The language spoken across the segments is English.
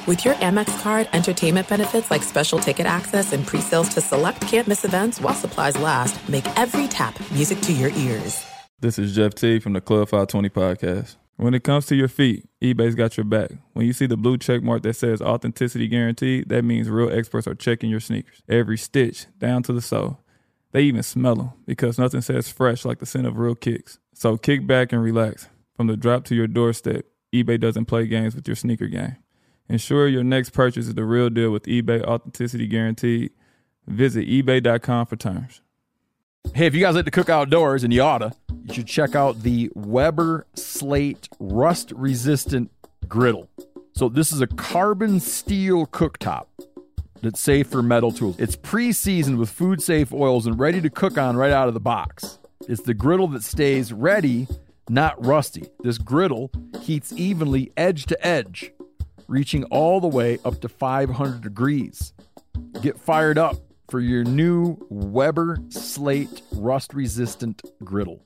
With your Amex card, entertainment benefits like special ticket access and pre-sales to select can't-miss events while supplies last make every tap music to your ears. This is Jeff T. from the Club 520 podcast. When it comes to your feet, eBay's got your back. When you see the blue check mark that says authenticity guaranteed, that means real experts are checking your sneakers. Every stitch, down to the sole. They even smell them because nothing says fresh like the scent of real kicks. So kick back and relax. From the drop to your doorstep, eBay doesn't play games with your sneaker game. Ensure your next purchase is the real deal with eBay Authenticity Guaranteed. Visit ebay.com for terms. Hey, if you guys like to cook outdoors, and you oughta, you should check out the Weber Slate rust-resistant griddle. So this is a carbon steel cooktop that's safe for metal tools. It's pre-seasoned with food-safe oils and ready to cook on right out of the box. It's the griddle that stays ready, not rusty. This griddle heats evenly edge to edge, reaching all the way up to 500 degrees. Get fired up for your new Weber Slate rust-resistant griddle.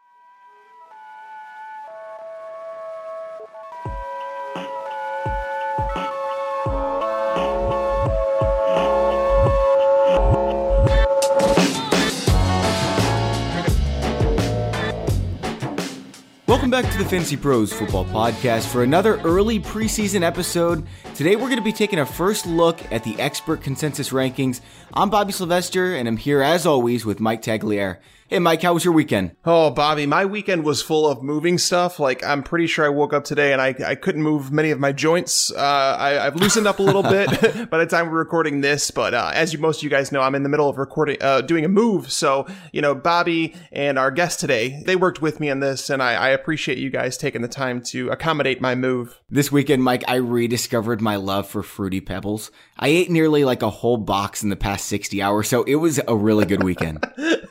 Welcome back to the Fantasy Pros Football Podcast for another early preseason episode. Today we're going to be taking a first look at the expert consensus rankings. I'm Bobby Sylvester, and I'm here as always with Mike Tagliere. Hey Mike, how was your weekend? Oh, Bobby, my weekend was full of moving stuff. Like, I'm pretty sure I woke up today and I couldn't move many of my joints. I've loosened up a little bit by the time we're recording this, but as most of you guys know, I'm in the middle of recording, doing a move. So, Bobby and our guest today, they worked with me on this, and I appreciate you guys taking the time to accommodate my move. This weekend, Mike, I rediscovered my love for Fruity Pebbles. I ate nearly like a whole box in the past 60 hours, so it was a really good weekend.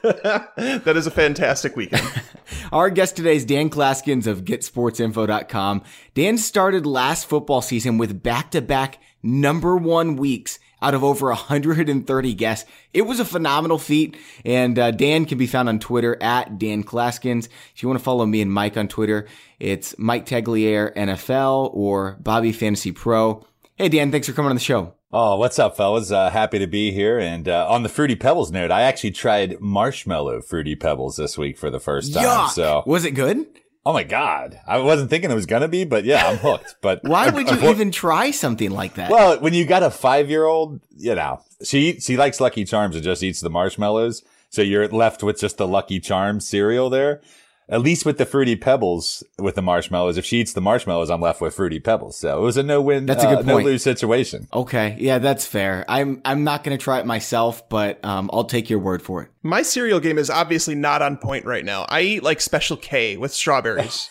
That is a fantastic weekend. Our guest today is Dan Klaskins of GetSportsInfo.com. Dan started last football season with back-to-back #1 weeks out of over 130 guests. It was a phenomenal feat, and Dan can be found on Twitter at Dan Klaskins. If you want to follow me and Mike on Twitter, it's Mike Tagliere NFL or Bobby Fantasy Pro. Hey, Dan, thanks for coming on the show. Oh, what's up, fellas? Happy to be here. And on the Fruity Pebbles note, I actually tried marshmallow Fruity Pebbles this week for the first time. Yuck! So, was it good? Oh my God. I wasn't thinking it was going to be, but yeah, I'm hooked. But why would you even try something like that? Well, when you got a 5-year-old, she likes Lucky Charms and just eats the marshmallows. So you're left with just the Lucky Charms cereal there. At least with the Fruity Pebbles with the marshmallows, if she eats the marshmallows, I'm left with Fruity Pebbles. So it was a no-win, that's a good point. No-lose situation. Okay. Yeah, that's fair. I'm not going to try it myself, but I'll take your word for it. My cereal game is obviously not on point right now. I eat like Special K with strawberries.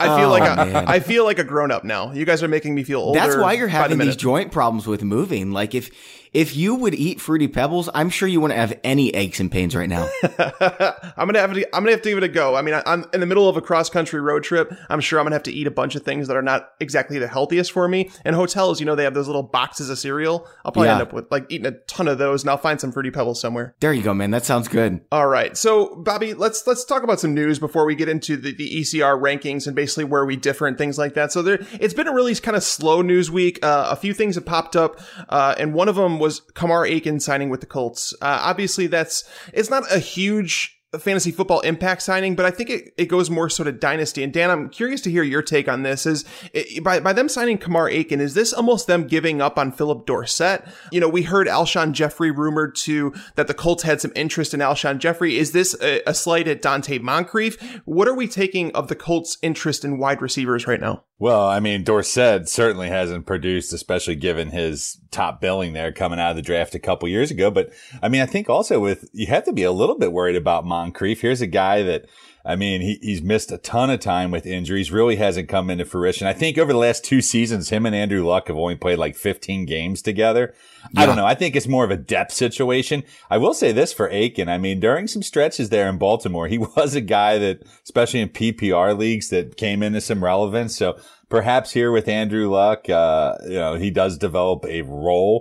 I feel like a grown-up now. You guys are making me feel older. That's why you're having these joint problems with moving. Like if you would eat Fruity Pebbles, I'm sure you wouldn't have any aches and pains right now. I'm gonna have to give it a go. I mean, I'm in the middle of a cross-country road trip. I'm sure I'm gonna have to eat a bunch of things that are not exactly the healthiest for me. And hotels, they have those little boxes of cereal. I'll probably end up with like eating a ton of those, and I'll find some Fruity Pebbles somewhere. There you go, man. That sounds good. All right, so Bobby, let's talk about some news before we get into the ECR rankings and basically where we differ and things like that. So it's been a really kind of slow news week. A few things have popped up, and one of them was Kamar Aiken signing with the Colts. Obviously, it's not a huge fantasy football impact signing, but I think it goes more sort of dynasty. And Dan, I'm curious to hear your take on this. By them signing Kamar Aiken, is this almost them giving up on Philip Dorsett? We heard Alshon Jeffrey rumored that the Colts had some interest in Alshon Jeffrey. Is this a slight at Dante Moncrief? What are we taking of the Colts' interest in wide receivers right now? Well, I mean, Dorsett certainly hasn't produced, especially given his top billing there coming out of the draft a couple years ago. But I mean, I think also you have to be a little bit worried about Moncrief. Here's a guy that, I mean, he's missed a ton of time with injuries, really hasn't come into fruition. I think over the last 2 seasons, him and Andrew Luck have only played like 15 games together. Yeah. I don't know. I think it's more of a depth situation. I will say this for Aiken. I mean, during some stretches there in Baltimore, he was a guy that, especially in PPR leagues, that came into some relevance. So perhaps here with Andrew Luck, he does develop a role.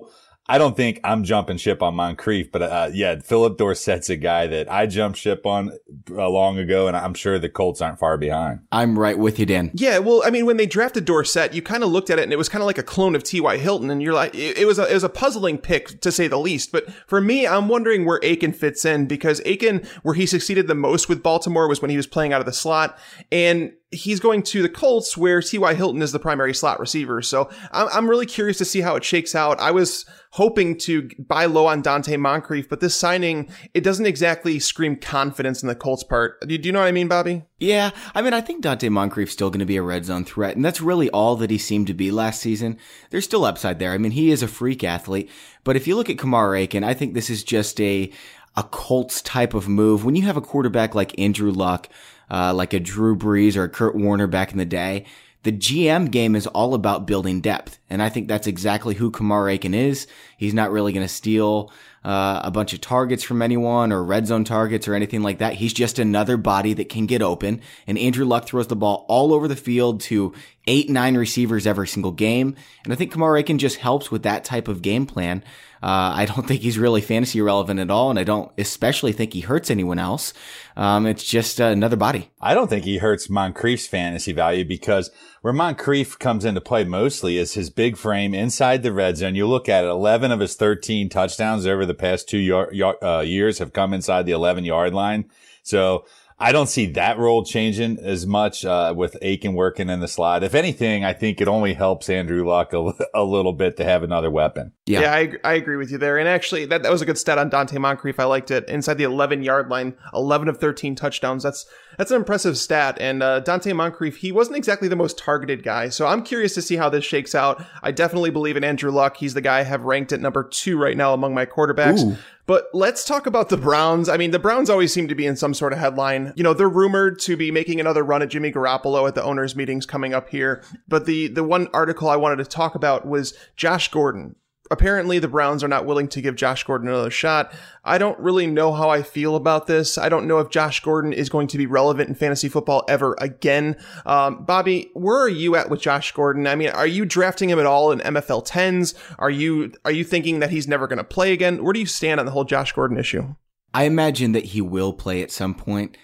I don't think I'm jumping ship on Moncrief, but yeah, Philip Dorsett's a guy that I jumped ship on long ago, and I'm sure the Colts aren't far behind. I'm right with you, Dan. Yeah, well, I mean, when they drafted Dorsett, you kind of looked at it and it was kind of like a clone of T.Y. Hilton, and you're like, it was a puzzling pick to say the least. But for me, I'm wondering where Aiken fits in, because Aiken, where he succeeded the most with Baltimore was when he was playing out of the slot, and he's going to the Colts where T.Y. Hilton is the primary slot receiver. So I'm really curious to see how it shakes out. I was hoping to buy low on Dante Moncrief, but this signing, it doesn't exactly scream confidence in the Colts part. Do you know what I mean, Bobby? Yeah, I mean, I think Dante Moncrief's still going to be a red zone threat, and that's really all that he seemed to be last season. There's still upside there. I mean, he is a freak athlete, but if you look at Kamar Aiken, I think this is just a Colts type of move. When you have a quarterback like Andrew Luck, like a Drew Brees or a Kurt Warner back in the day, the GM game is all about building depth. And I think that's exactly who Kamar Aiken is. He's not really going to steal a bunch of targets from anyone or red zone targets or anything like that. He's just another body that can get open. And Andrew Luck throws the ball all over the field to 8-9 receivers every single game. And I think Kamar Aiken just helps with that type of game plan. I don't think he's really fantasy relevant at all, and I don't especially think he hurts anyone else. It's just another body. I don't think he hurts Moncrief's fantasy value, because where Moncrief comes into play mostly is his big frame inside the red zone. You look at it, 11 of his 13 touchdowns over the past 2 years have come inside the 11-yard line. So I don't see that role changing as much with Aiken working in the slot. If anything, I think it only helps Andrew Luck a little bit to have another weapon. Yeah, I agree with you there. And actually, that was a good stat on Dante Moncrief. I liked it. Inside the 11-yard line, 11 of 13 touchdowns. That's an impressive stat. And Dante Moncrief, he wasn't exactly the most targeted guy. So I'm curious to see how this shakes out. I definitely believe in Andrew Luck. He's the guy I have ranked at number 2 right now among my quarterbacks. Ooh. But let's talk about the Browns. I mean, the Browns always seem to be in some sort of headline. You know, they're rumored to be making another run at Jimmy Garoppolo at the owners' meetings coming up here. But the one article I wanted to talk about was Josh Gordon. Apparently, the Browns are not willing to give Josh Gordon another shot. I don't really know how I feel about this. I don't know if Josh Gordon is going to be relevant in fantasy football ever again. Bobby, where are you at with Josh Gordon? I mean, are you drafting him at all in MFL 10s? Are you thinking that he's never going to play again? Where do you stand on the whole Josh Gordon issue? I imagine that he will play at some point.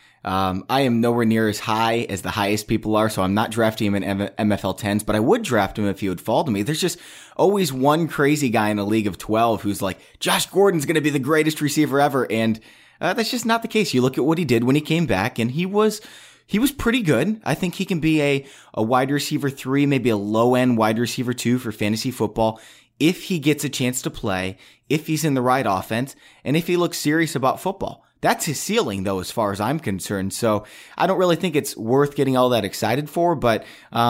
I am nowhere near as high as the highest people are, so I'm not drafting him in MFL 10s, but I would draft him if he would fall to me. There's just always one crazy guy in a league of 12 who's like, Josh Gordon's going to be the greatest receiver ever, and that's just not the case. You look at what he did when he came back, and he was pretty good. I think he can be a wide receiver 3, maybe a low-end wide receiver 2 for fantasy football if he gets a chance to play, if he's in the right offense, and if he looks serious about football. That's his ceiling, though, as far as I'm concerned. So I don't really think it's worth getting all that excited for, but,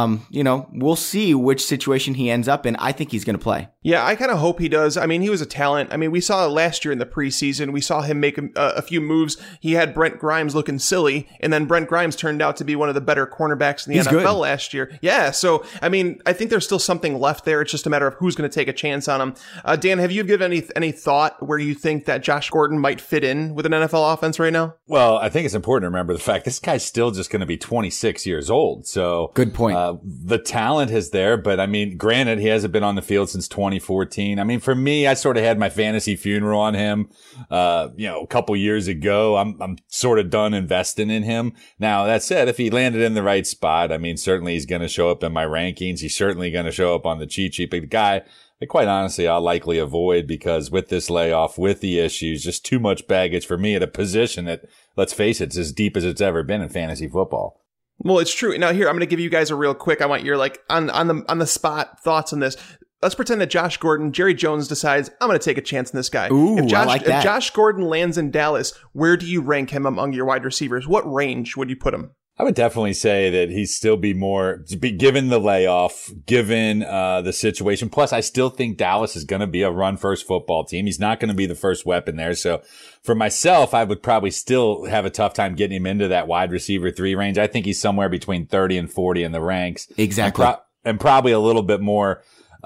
we'll see which situation he ends up in. I think he's going to play. Yeah, I kind of hope he does. I mean, he was a talent. I mean, we saw last year in the preseason, we saw him make a few moves. He had Brent Grimes looking silly, and then Brent Grimes turned out to be one of the better cornerbacks in the NFL good. Last year. Yeah, so, I mean, I think there's still something left there. It's just a matter of who's going to take a chance on him. Dan, have you given any thought where you think that Josh Gordon might fit in with an NFL offense right now? Well, I think it's important to remember the fact this guy's still just going to be 26 years old. So good point. The talent is there, but I mean, granted, he hasn't been on the field since 2014. I mean, for me, I sort of had my fantasy funeral on him, a couple years ago. I'm sort of done investing in him. Now, that said, if he landed in the right spot, I mean, certainly he's going to show up in my rankings. He's certainly going to show up on the cheat sheet, but the guy, quite honestly, I'll likely avoid, because with this layoff, with the issues, just too much baggage for me at a position that, let's face it, it's as deep as it's ever been in fantasy football. Well, it's true. Now here, I'm going to give you guys a real quick, I want your on the spot thoughts on this. Let's pretend that Josh Gordon, Jerry Jones decides, I'm going to take a chance on this guy. Ooh, I like that. If Josh Gordon lands in Dallas, where do you rank him among your wide receivers? What range would you put him? I would definitely say that he'd still be given the layoff, given the situation. Plus, I still think Dallas is going to be a run-first football team. He's not going to be the first weapon there. So for myself, I would probably still have a tough time getting him into that wide receiver 3 range. I think he's somewhere between 30 and 40 in the ranks. Exactly. And probably a little bit more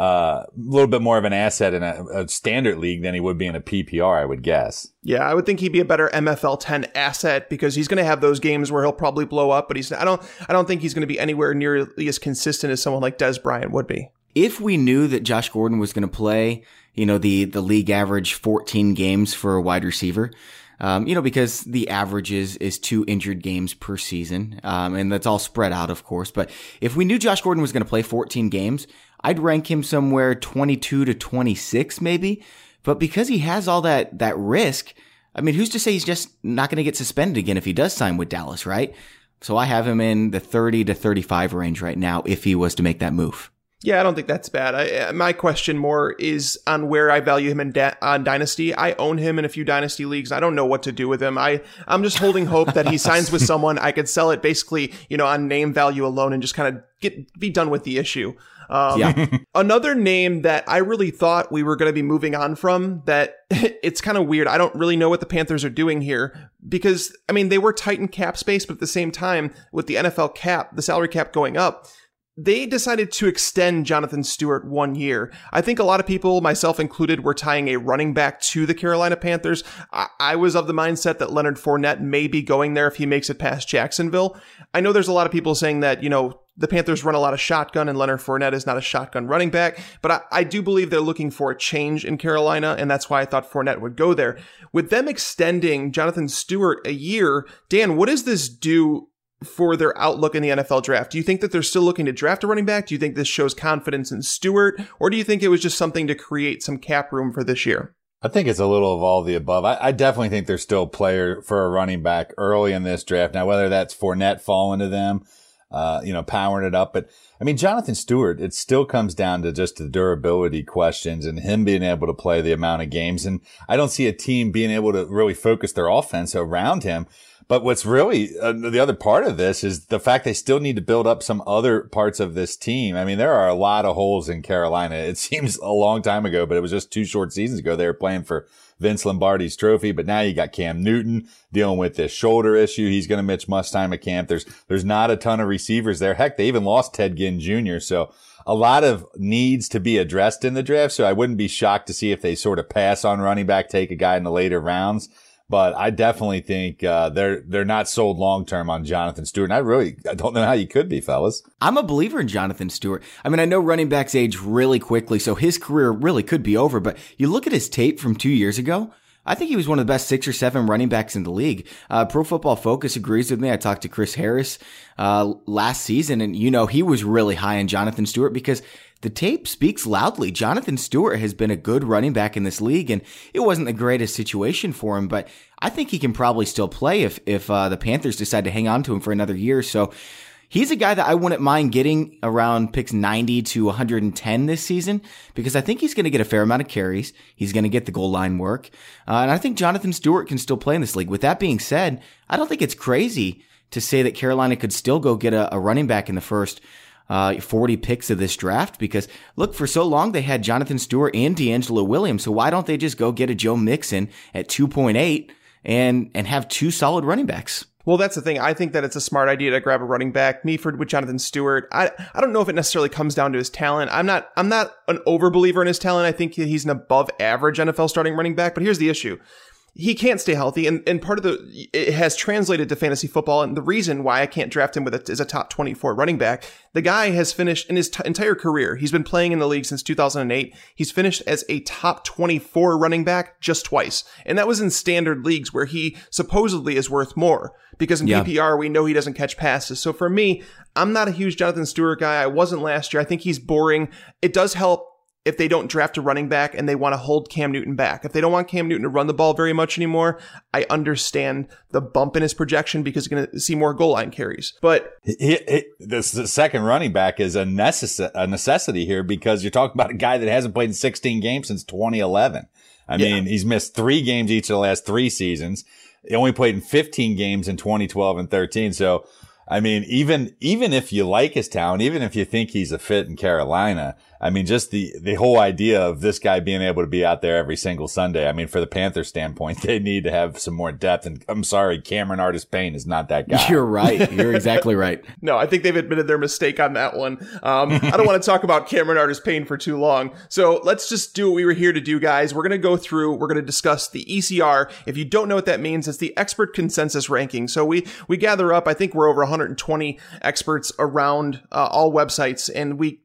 of an asset in a standard league than he would be in a PPR, I would guess. Yeah, I would think he'd be a better MFL 10 asset, because he's going to have those games where he'll probably blow up, but I don't think he's going to be anywhere nearly as consistent as someone like Dez Bryant would be. if we knew that Josh Gordon was going to play, the league average 14 games for a wide receiver, because the average is 2 injured games per season. And that's all spread out, of course. But if we knew Josh Gordon was going to play 14 games, I'd rank him somewhere 22 to 26 maybe. But because he has all that risk, I mean, who's to say he's just not going to get suspended again if he does sign with Dallas, right? So I have him in the 30 to 35 range right now if he was to make that move. Yeah, I don't think that's bad. My question more is on where I value him on Dynasty. I own him in a few Dynasty leagues. I don't know what to do with him. I'm just holding hope that he signs with someone. I could sell it basically, on name value alone and just kind of be done with the issue. Another name that I really thought we were going to be moving on from, that it's kind of weird. I don't really know what the Panthers are doing here because, I mean, they were tight in cap space, but at the same time, with the NFL cap, the salary cap going up, they decided to extend Jonathan Stewart 1 year. I think a lot of people, myself included, were tying a running back to the Carolina Panthers. I was of the mindset that Leonard Fournette may be going there if he makes it past Jacksonville. I know there's a lot of people saying that, the Panthers run a lot of shotgun and Leonard Fournette is not a shotgun running back, but I do believe they're looking for a change in Carolina, and that's why I thought Fournette would go there. With them extending Jonathan Stewart a year, Dan, what does this do for their outlook in the NFL draft? Do you think that they're still looking to draft a running back? Do you think this shows confidence in Stewart? Or do you think it was just something to create some cap room for this year? I think it's a little of all the above. I definitely think there's still a player for a running back early in this draft. Now, whether that's Fournette falling to them, powering it up. But I mean, Jonathan Stewart, it still comes down to just the durability questions and him being able to play the amount of games. And I don't see a team being able to really focus their offense around him. But what's really the other part of this is the fact they still need to build up some other parts of this team. I mean, there are a lot of holes in Carolina. It seems a long time ago, but it was just 2 short seasons ago. They were playing for Vince Lombardi's trophy, but now you got Cam Newton dealing with this shoulder issue. He's going to miss much time at camp. There's not a ton of receivers there. Heck, they even lost Ted Ginn Jr. So a lot of needs to be addressed in the draft. So I wouldn't be shocked to see if they sort of pass on running back, take a guy in the later rounds. But I definitely think they're not sold long term on Jonathan Stewart. And I don't know how you could be, fellas. I'm a believer in Jonathan Stewart. I mean, I know running backs age really quickly, so his career really could be over. But you look at his tape from 2 years ago, I think he was one of the best 6 or 7 running backs in the league. Pro Football Focus agrees with me. I talked to Chris Harris last season, and he was really high on Jonathan Stewart because the tape speaks loudly. Jonathan Stewart has been a good running back in this league, and it wasn't the greatest situation for him, but I think he can probably still play if the Panthers decide to hang on to him for another year. So he's a guy that I wouldn't mind getting around picks 90 to 110 this season because I think he's going to get a fair amount of carries. He's going to get the goal line work. And I think Jonathan Stewart can still play in this league. With that being said, I don't think it's crazy to say that Carolina could still go get a running back in the first 40 picks of this draft because look, for so long they had Jonathan Stewart and D'Angelo Williams. So why don't they just go get a Joe Mixon at 2.8 and have 2 solid running backs? Well, that's the thing. I think that it's a smart idea to grab a running back. With Jonathan Stewart, I don't know if it necessarily comes down to his talent. I'm not an overbeliever in his talent. I think he's an above average NFL starting running back, but here's the issue. He can't stay healthy, and part of it has translated to fantasy football, and the reason why I can't draft him as a top 24 running back, the guy has finished in his entire career, he's been playing in the league since 2008, he's finished as a top 24 running back just twice, and that was in standard leagues where he supposedly is worth more, because in PPR, we know he doesn't catch passes. So for me, I'm not a huge Jonathan Stewart guy. I wasn't last year. I think he's boring. It does help if they don't draft a running back and they want to hold Cam Newton back. If they don't want Cam Newton to run the ball very much anymore, I understand the bump in his projection because you're going to see more goal line carries. But the second running back is a necessity here because you're talking about a guy that hasn't played in 16 games since 2011. I mean, he's missed 3 games each of the last 3 seasons. He only played in 15 games in 2012 and 13. So, I mean, even if you like his talent, even if you think he's a fit in Carolina, I mean, just the whole idea of this guy being able to be out there every single Sunday. I mean, for the Panthers standpoint, they need to have some more depth. And I'm sorry, Cameron Artis-Payne is not that guy. You're right. You're exactly right. No, I think they've admitted their mistake on that one. I don't want to talk about Cameron Artis-Payne for too long. So let's just do what we were here to do, guys. We're going to we're going to discuss the ECR. If you don't know what that means, it's the expert consensus ranking. So we gather up, I think we're over 120 experts around all websites, and we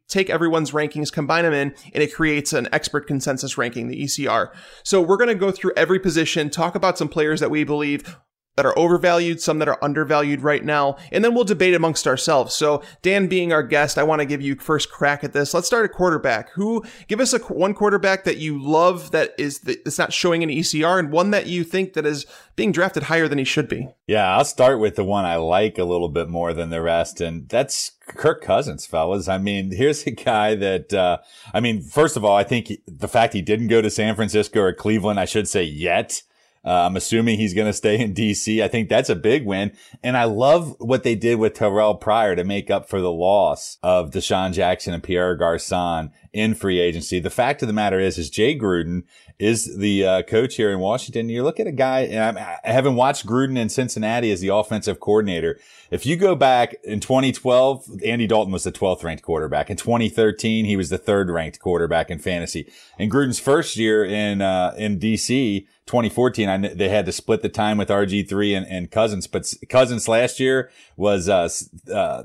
take everyone's rankings, combine them in, and it creates an expert consensus ranking, the ECR. So we're going to go through every position, talk about some players that we believe that are overvalued, some that are undervalued right now, and then we'll debate amongst ourselves. So Dan, being our guest, I want to give you first crack at this. Let's start at quarterback. Give us one quarterback that you love that's not showing an ECR, and one that you think that is being drafted higher than he should be. Yeah, I'll start with the one I like a little bit more than the rest, and that's Kirk Cousins, fellas. I mean, here's a guy that, first of all, I think the fact he didn't go to San Francisco or Cleveland, I should say yet, I'm assuming he's going to stay in DC. I think that's a big win. And I love what they did with Terrell Pryor to make up for the loss of Deshaun Jackson and Pierre Garçon in free agency. The fact of the matter is Jay Gruden is the coach here in Washington. You look at a guy, and I haven't watched Gruden in Cincinnati as the offensive coordinator. If you go back in 2012, Andy Dalton was the 12th ranked quarterback. In 2013, he was the 3rd ranked quarterback in fantasy. In Gruden's first year in DC, 2014, they had to split the time with RG3 and Cousins, but Cousins last year was, the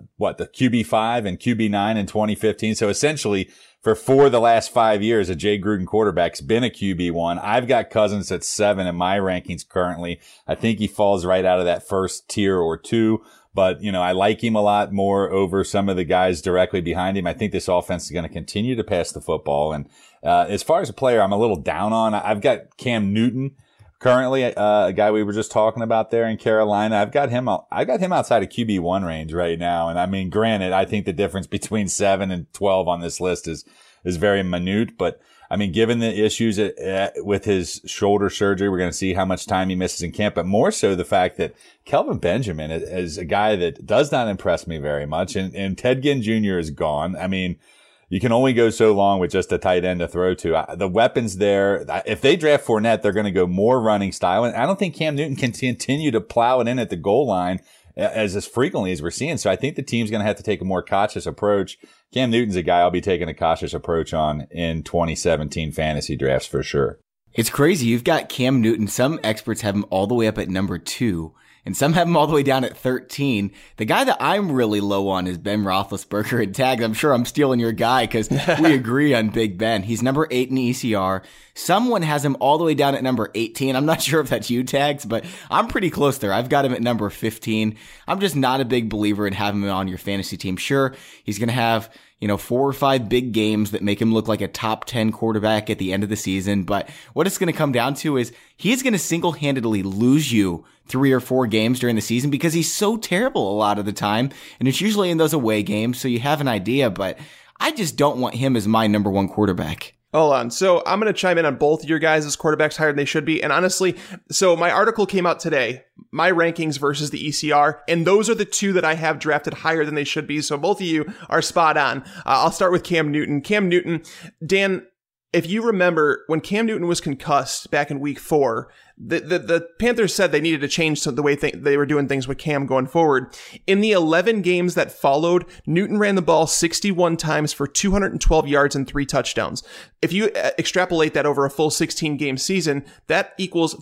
QB5 and QB9 in 2015. So essentially, for the last 5 years, a Jay Gruden quarterback's been a QB1. I've got Cousins at 7 in my rankings currently. I think he falls right out of that first tier or two. But, I like him a lot more over some of the guys directly behind him. I think this offense is going to continue to pass the football. And as far as a player I'm a little down on, I've got Cam Newton currently, a guy we were just talking about there in Carolina. I got him outside of QB1 range right now. And I mean, granted, I think the difference between 7 and 12 on this list is very minute. But I mean, given the issues with his shoulder surgery, we're going to see how much time he misses in camp, but more so the fact that Kelvin Benjamin is a guy that does not impress me very much. And Ted Ginn Jr. is gone. I mean, you can only go so long with just a tight end to throw to. The weapons there, if they draft Fournette, they're going to go more running style. And I don't think Cam Newton can continue to plow it in at the goal line as frequently as we're seeing. So I think the team's going to have to take a more cautious approach. Cam Newton's a guy I'll be taking a cautious approach on in 2017 fantasy drafts for sure. It's crazy. You've got Cam Newton. Some experts have him all the way up at number 2. And some have him all the way down at 13. The guy that I'm really low on is Ben Roethlisberger in tags. I'm sure I'm stealing your guy because we agree on Big Ben. He's number 8 in ECR. Someone has him all the way down at number 18. I'm not sure if that's you, Tags, but I'm pretty close there. I've got him at number 15. I'm just not a big believer in having him on your fantasy team. Sure, he's going to have 4 or 5 big games that make him look like a top 10 quarterback at the end of the season. But what it's going to come down to is he's going to single-handedly lose you 3 or 4 games during the season because he's so terrible a lot of the time. And it's usually in those away games, so you have an idea. But I just don't want him as my number 1 quarterback. Hold on. So I'm going to chime in on both your guys' quarterbacks higher than they should be. And honestly, so my article came out today, my rankings versus the ECR, and those are the 2 that I have drafted higher than they should be. So both of you are spot on. I'll start with Cam Newton. Cam Newton, Dan, if you remember when Cam Newton was concussed back in week 4, the Panthers said they needed to change the way they were doing things with Cam going forward. In the 11 games that followed, Newton ran the ball 61 times for 212 yards and 3 touchdowns. If you extrapolate that over a full 16-game season, that equals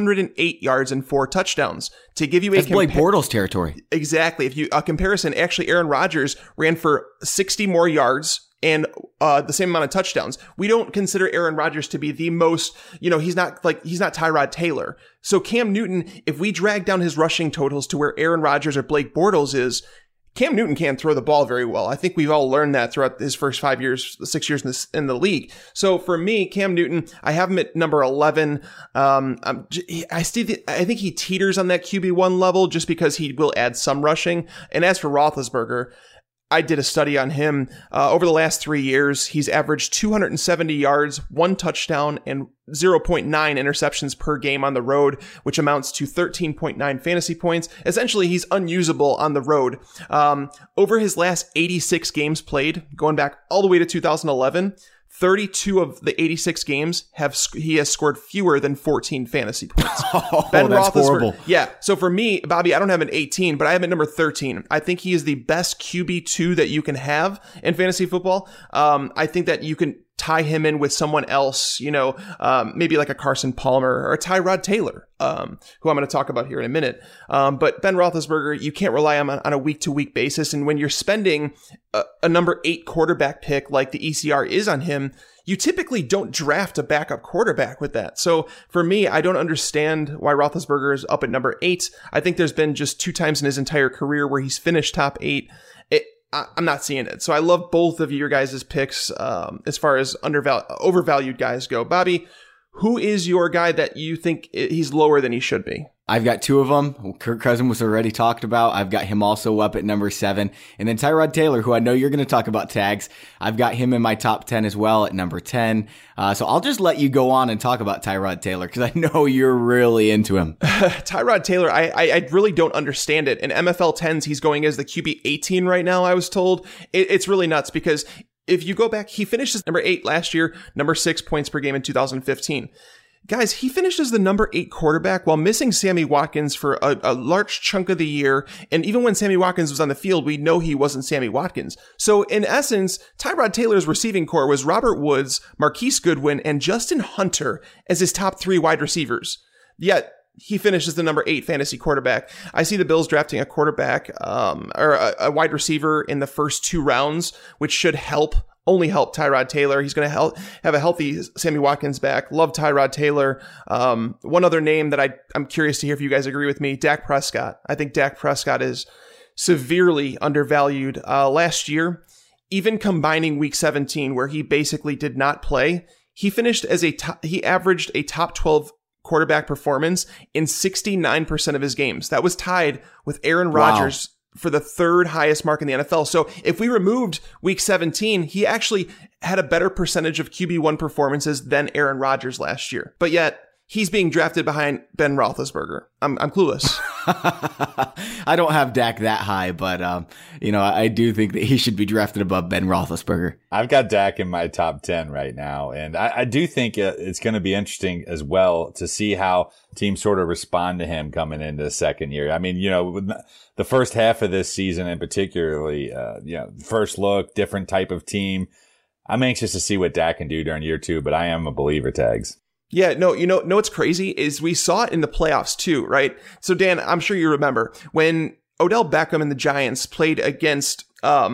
308 yards and 4 touchdowns. To give you That's Blake Bortles territory. Exactly. If you a comparison, actually Aaron Rodgers ran for 60 more yards and the same amount of touchdowns. We don't consider Aaron Rodgers to be the most, he's not Tyrod Taylor. So Cam Newton, if we drag down his rushing totals to where Aaron Rodgers or Blake Bortles is, Cam Newton can't throw the ball very well. I think we've all learned that throughout his first 6 years in the league. So for me, Cam Newton, I have him at number 11. I think he teeters on that QB1 level just because he will add some rushing. And as for Roethlisberger, I did a study on him. Over the last 3 years, he's averaged 270 yards, 1 touchdown, and 0.9 interceptions per game on the road, which amounts to 13.9 fantasy points. Essentially, he's unusable on the road. Over his last 86 games played, going back all the way to 2011, 32 of the 86 games he has scored fewer than 14 fantasy points. Ben that's horrible. Yeah. So for me, Bobby, I don't have an 18, but I have at number 13. I think he is the best QB2 that you can have in fantasy football. I think that you can tie him in with someone else, maybe like a Carson Palmer or a Tyrod Taylor, who I'm going to talk about here in a minute. But Ben Roethlisberger, you can't rely on a week-to-week basis. And when you're spending a number 8 quarterback pick like the ECR is on him, you typically don't draft a backup quarterback with that. So for me, I don't understand why Roethlisberger is up at number 8. I think there's been just 2 times in his entire career where he's finished top 8. I'm not seeing it. So I love both of your guys' picks as far as overvalued guys go. Bobby, who is your guy that you think he's lower than he should be? I've got 2 of them. Kirk Cousins was already talked about. I've got him also up at number 7. And then Tyrod Taylor, who I know you're going to talk about, Tags. I've got him in my top 10 as well at number 10. So I'll just let you go on and talk about Tyrod Taylor because I know you're really into him. Tyrod Taylor, I really don't understand it. In MFL 10s, he's going as the QB 18 right now, I was told. It's really nuts because if you go back, he finished as number 8 last year, number 6 points per game in 2015. Guys, he finished as the number 8 quarterback while missing Sammy Watkins for a large chunk of the year. And even when Sammy Watkins was on the field, we know he wasn't Sammy Watkins. So in essence, Tyrod Taylor's receiving core was Robert Woods, Marquise Goodwin, and Justin Hunter as his top 3 wide receivers. Yet he finished as the number 8 fantasy quarterback. I see the Bills drafting a quarterback or a wide receiver in the first 2 rounds, which should only help Tyrod Taylor. He's going to have a healthy Sammy Watkins back. Love Tyrod Taylor. One other name that I'm curious to hear if you guys agree with me, Dak Prescott. I think Dak Prescott is severely undervalued. Last year, even combining week 17 where he basically did not play, he finished as he averaged a top 12 quarterback performance in 69% of his games. That was tied with Aaron Rodgers for the 3rd highest mark in the NFL. So if we removed week 17, he actually had a better percentage of QB1 performances than Aaron Rodgers last year. But yet he's being drafted behind Ben Roethlisberger. I'm clueless. I don't have Dak that high, but I do think that he should be drafted above Ben Roethlisberger. I've got Dak in my top 10 right now, and I do think it's going to be interesting as well to see how teams sort of respond to him coming into the second year. I mean, the first half of this season in particularly, first look, different type of team. I'm anxious to see what Dak can do during year 2, but I am a believer, Tags. Yeah, no, what's crazy is we saw it in the playoffs too, right? So Dan, I'm sure you remember when Odell Beckham and the Giants played against,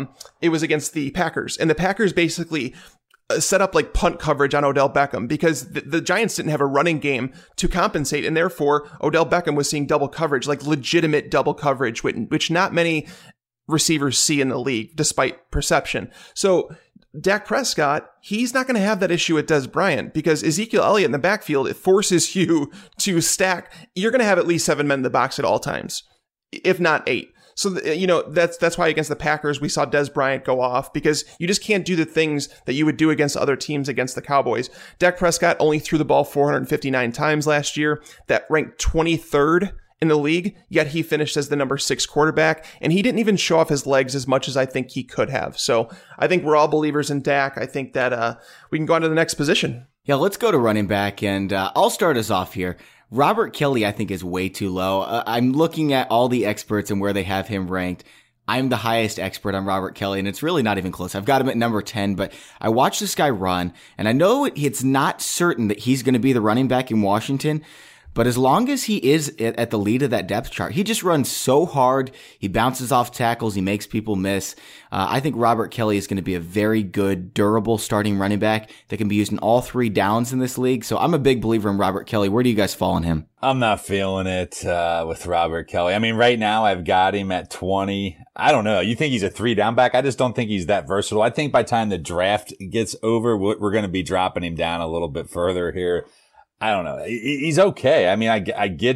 it was against the Packers, and the Packers basically set up like punt coverage on Odell Beckham because the Giants didn't have a running game to compensate, and therefore Odell Beckham was seeing double coverage, like legitimate double coverage, which not many receivers see in the league, despite perception. So Dak Prescott, he's not going to have that issue with Dez Bryant because Ezekiel Elliott in the backfield, it forces you to stack. You're going to have at least 7 men in the box at all times, if not 8. So, that's why against the Packers, we saw Dez Bryant go off because you just can't do the things that you would do against other teams against the Cowboys. Dak Prescott only threw the ball 459 times last year. That ranked 23rd in the league, yet he finished as the number 6 quarterback, and he didn't even show off his legs as much as I think he could have. So I think we're all believers in Dak. I think that we can go on to the next position. Yeah, let's go to running back, and I'll start us off here. Robert Kelly, I think, is way too low. I'm looking at all the experts and where they have him ranked. I'm the highest expert on Robert Kelly, and it's really not even close. I've got him at number 10, but I watched this guy run, and I know it's not certain that he's going to be the running back in Washington, but as long as he is at the lead of that depth chart, he just runs so hard. He bounces off tackles. He makes people miss. I think Robert Kelly is going to be a very good, durable starting running back that can be used in all 3 downs in this league. So I'm a big believer in Robert Kelly. Where do you guys fall on him? I'm not feeling it with Robert Kelly. I mean, right now I've got him at 20. I don't know. You think he's a 3-down back? I just don't think he's that versatile. I think by the time the draft gets over, we're going to be dropping him down a little bit further here. I don't know. He's okay. I mean, I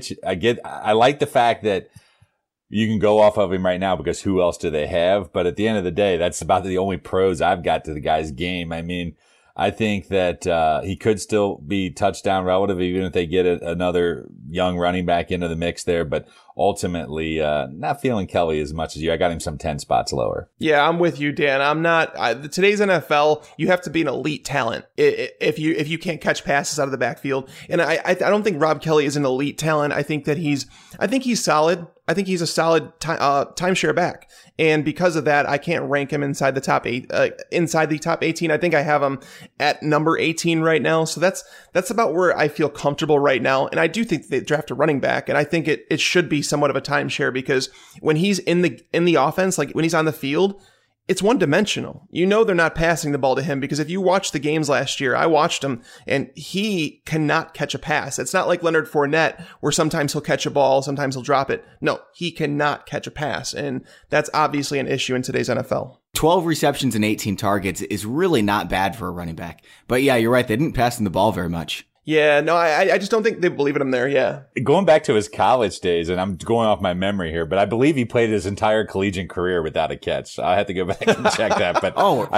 like the fact that you can go off of him right now because who else do they have? But at the end of the day, that's about the only pros I've got to the guy's game. I mean, I think that he could still be touchdown relative even if they get another young running back into the mix there. But ultimately, not feeling Kelly as much as you. I got him some 10 spots lower. Yeah, I'm with you, Dan. I'm not. Today's NFL, you have to be an elite talent if you can't catch passes out of the backfield. And I don't think Rob Kelly is an elite talent. I think he's solid. I think he's a solid timeshare back. And because of that, I can't rank him inside the top 18. I think I have him at number 18 right now. So that's about where I feel comfortable right now. And I do think they draft a running back. And I think it should be somewhat of a timeshare, because when he's in the offense, like when he's on the field, it's one dimensional. You know, they're not passing the ball to him, because if you watch the games last year, I watched him and he cannot catch a pass. It's not like Leonard Fournette, where sometimes he'll catch a ball, sometimes he'll drop it. No, he cannot catch a pass. And that's obviously an issue in today's NFL. 12 receptions and 18 targets is really not bad for a running back. But yeah, you're right. They didn't pass him the ball very much. Yeah, no, I just don't think they believe in him there. Yeah. Going back to his college days, and I'm going off my memory here, but I believe he played his entire collegiate career without a catch. I have to go back and check that. But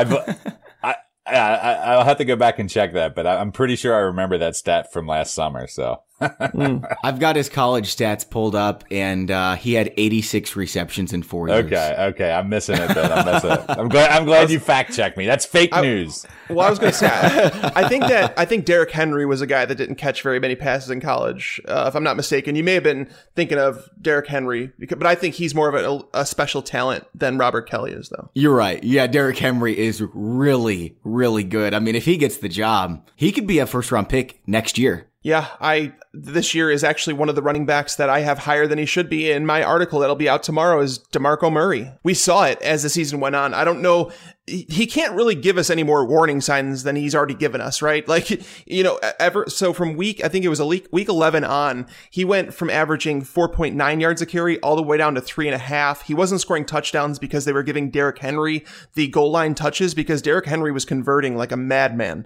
I'll have to go back and check that. But I'm pretty sure I remember that stat from last summer. So I've got his college stats pulled up, and he had 86 receptions in 4 years. Okay, I'm missing it then. I'm glad you fact checked me. That's fake news. Well, I was going to say, I think Derrick Henry was a guy that didn't catch very many passes in college, if I'm not mistaken. You may have been thinking of Derrick Henry, but I think he's more of a special talent than Robert Kelly is, though. You're right. Yeah, Derrick Henry is really, really good. I mean, if he gets the job, he could be a first-round pick next year. Yeah, this year is actually one of the running backs that I have higher than he should be. In my article that'll be out tomorrow is DeMarco Murray. We saw it as the season went on. I don't know. He can't really give us any more warning signs than he's already given us, right? Like, you know, so from week 11 on, he went from averaging 4.9 yards a carry all the way down to 3.5. He wasn't scoring touchdowns because they were giving Derrick Henry the goal line touches, because Derrick Henry was converting like a madman.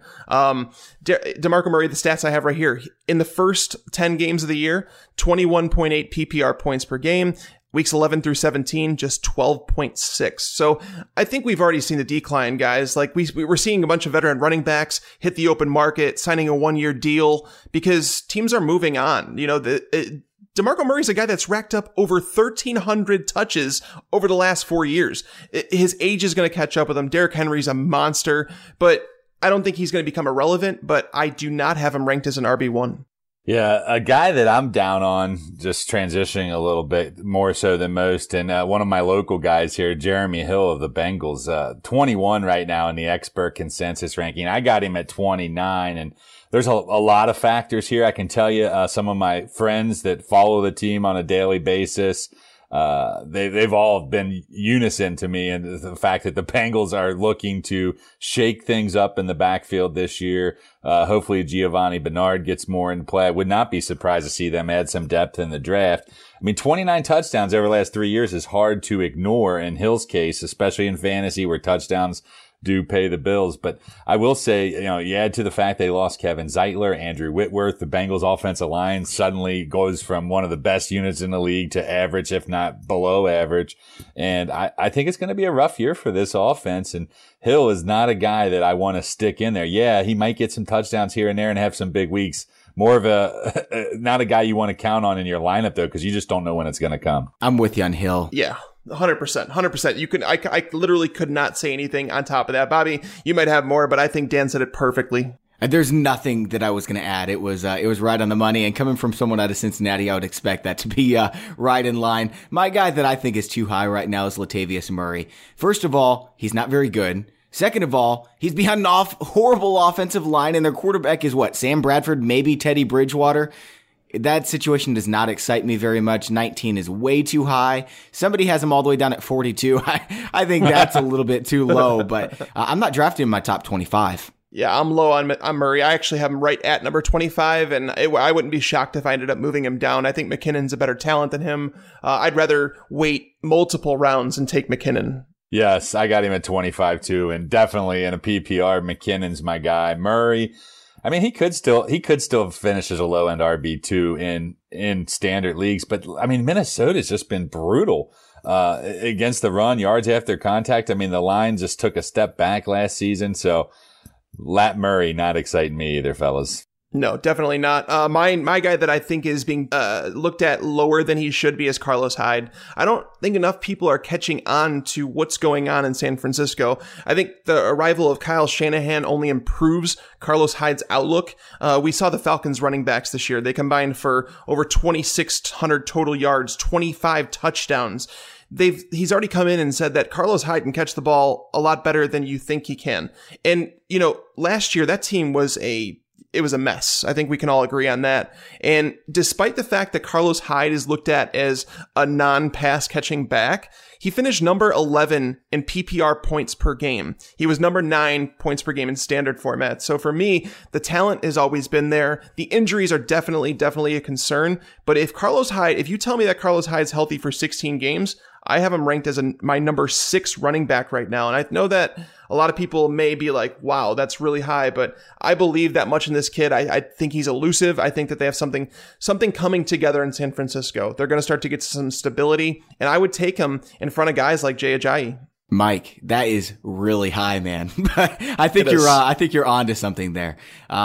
DeMarco Murray, the stats I have right here, in the first 10 games of the year, 21.8 PPR points per game. Weeks 11 through 17, just 12.6. So I think we've already seen the decline, guys. Like we were seeing a bunch of veteran running backs hit the open market, signing a 1-year deal, because teams are moving on. You know, DeMarco Murray's a guy that's racked up over 1,300 touches over the last 4 years. His age is going to catch up with him. Derrick Henry's a monster, but I don't think he's going to become irrelevant, but I do not have him ranked as an RB1. Yeah, a guy that I'm down on, just transitioning a little bit more so than most, and one of my local guys here, Jeremy Hill of the Bengals, 21 right now in the expert consensus ranking. I got him at 29, and there's a lot of factors here. I can tell you, some of my friends that follow the team on a daily basis, they've all been unison to me, and the fact that the Bengals are looking to shake things up in the backfield this year. Hopefully Giovanni Bernard gets more into play. I would not be surprised to see them add some depth in the draft. I mean, 29 touchdowns over the last 3 years is hard to ignore in Hill's case, especially in fantasy where touchdowns do pay the bills. But I will say, you know, you add to the fact they lost Kevin Zeitler, Andrew Whitworth, the Bengals offensive line suddenly goes from one of the best units in the league to average, if not below average. And I think it's going to be a rough year for this offense. And Hill is not a guy that I want to stick in there. Yeah, he might get some touchdowns here and there and have some big weeks. More of not a guy you want to count on in your lineup, though, because you just don't know when it's going to come. I'm with you on Hill. Yeah. 100%. I literally could not say anything on top of that. Bobby, you might have more, but I think Dan said it perfectly. There's nothing that I was going to add. It was right on the money, and coming from someone out of Cincinnati, I would expect that to be right in line. My guy that I think is too high right now is Latavius Murray. First of all, he's not very good. Second of all, he's behind an horrible offensive line, and their quarterback is what? Sam Bradford, maybe Teddy Bridgewater. That situation does not excite me very much. 19 is way too high. Somebody has him all the way down at 42. I think that's a little bit too low, but I'm not drafting him in my top 25. Yeah, I'm low on Murray. I actually have him right at number 25, and I wouldn't be shocked if I ended up moving him down. I think McKinnon's a better talent than him. I'd rather wait multiple rounds and take McKinnon. Yes, I got him at 25 too, and definitely in a PPR, McKinnon's my guy. Murray, I mean, he could still finish as a low end RB2 in standard leagues, but I mean, Minnesota's just been brutal against the run, yards after contact. I mean, the line just took a step back last season, so Lat Murray not exciting me either, fellas. No, definitely not. My guy that I think is being looked at lower than he should be is Carlos Hyde. I don't think enough people are catching on to what's going on in San Francisco. I think the arrival of Kyle Shanahan only improves Carlos Hyde's outlook. We saw the Falcons running backs this year. They combined for over 2,600 total yards, 25 touchdowns. He's already come in and said that Carlos Hyde can catch the ball a lot better than you think he can. And, last year that team was a mess. I think we can all agree on that. And despite the fact that Carlos Hyde is looked at as a non-pass catching back, he finished number 11 in PPR points per game. He was number 9 points per game in standard format. So for me, the talent has always been there. The injuries are definitely a concern. But if you tell me that Carlos Hyde's healthy for 16 games, I have him ranked as my number 6 running back right now. And I know that a lot of people may be like, wow, that's really high, but I believe that much in this kid. I think he's elusive. I think that they have something coming together in San Francisco. They're going to start to get some stability, and I would take him in front of guys like Jay Ajayi. Mike, that is really high, man. I think you're onto something there.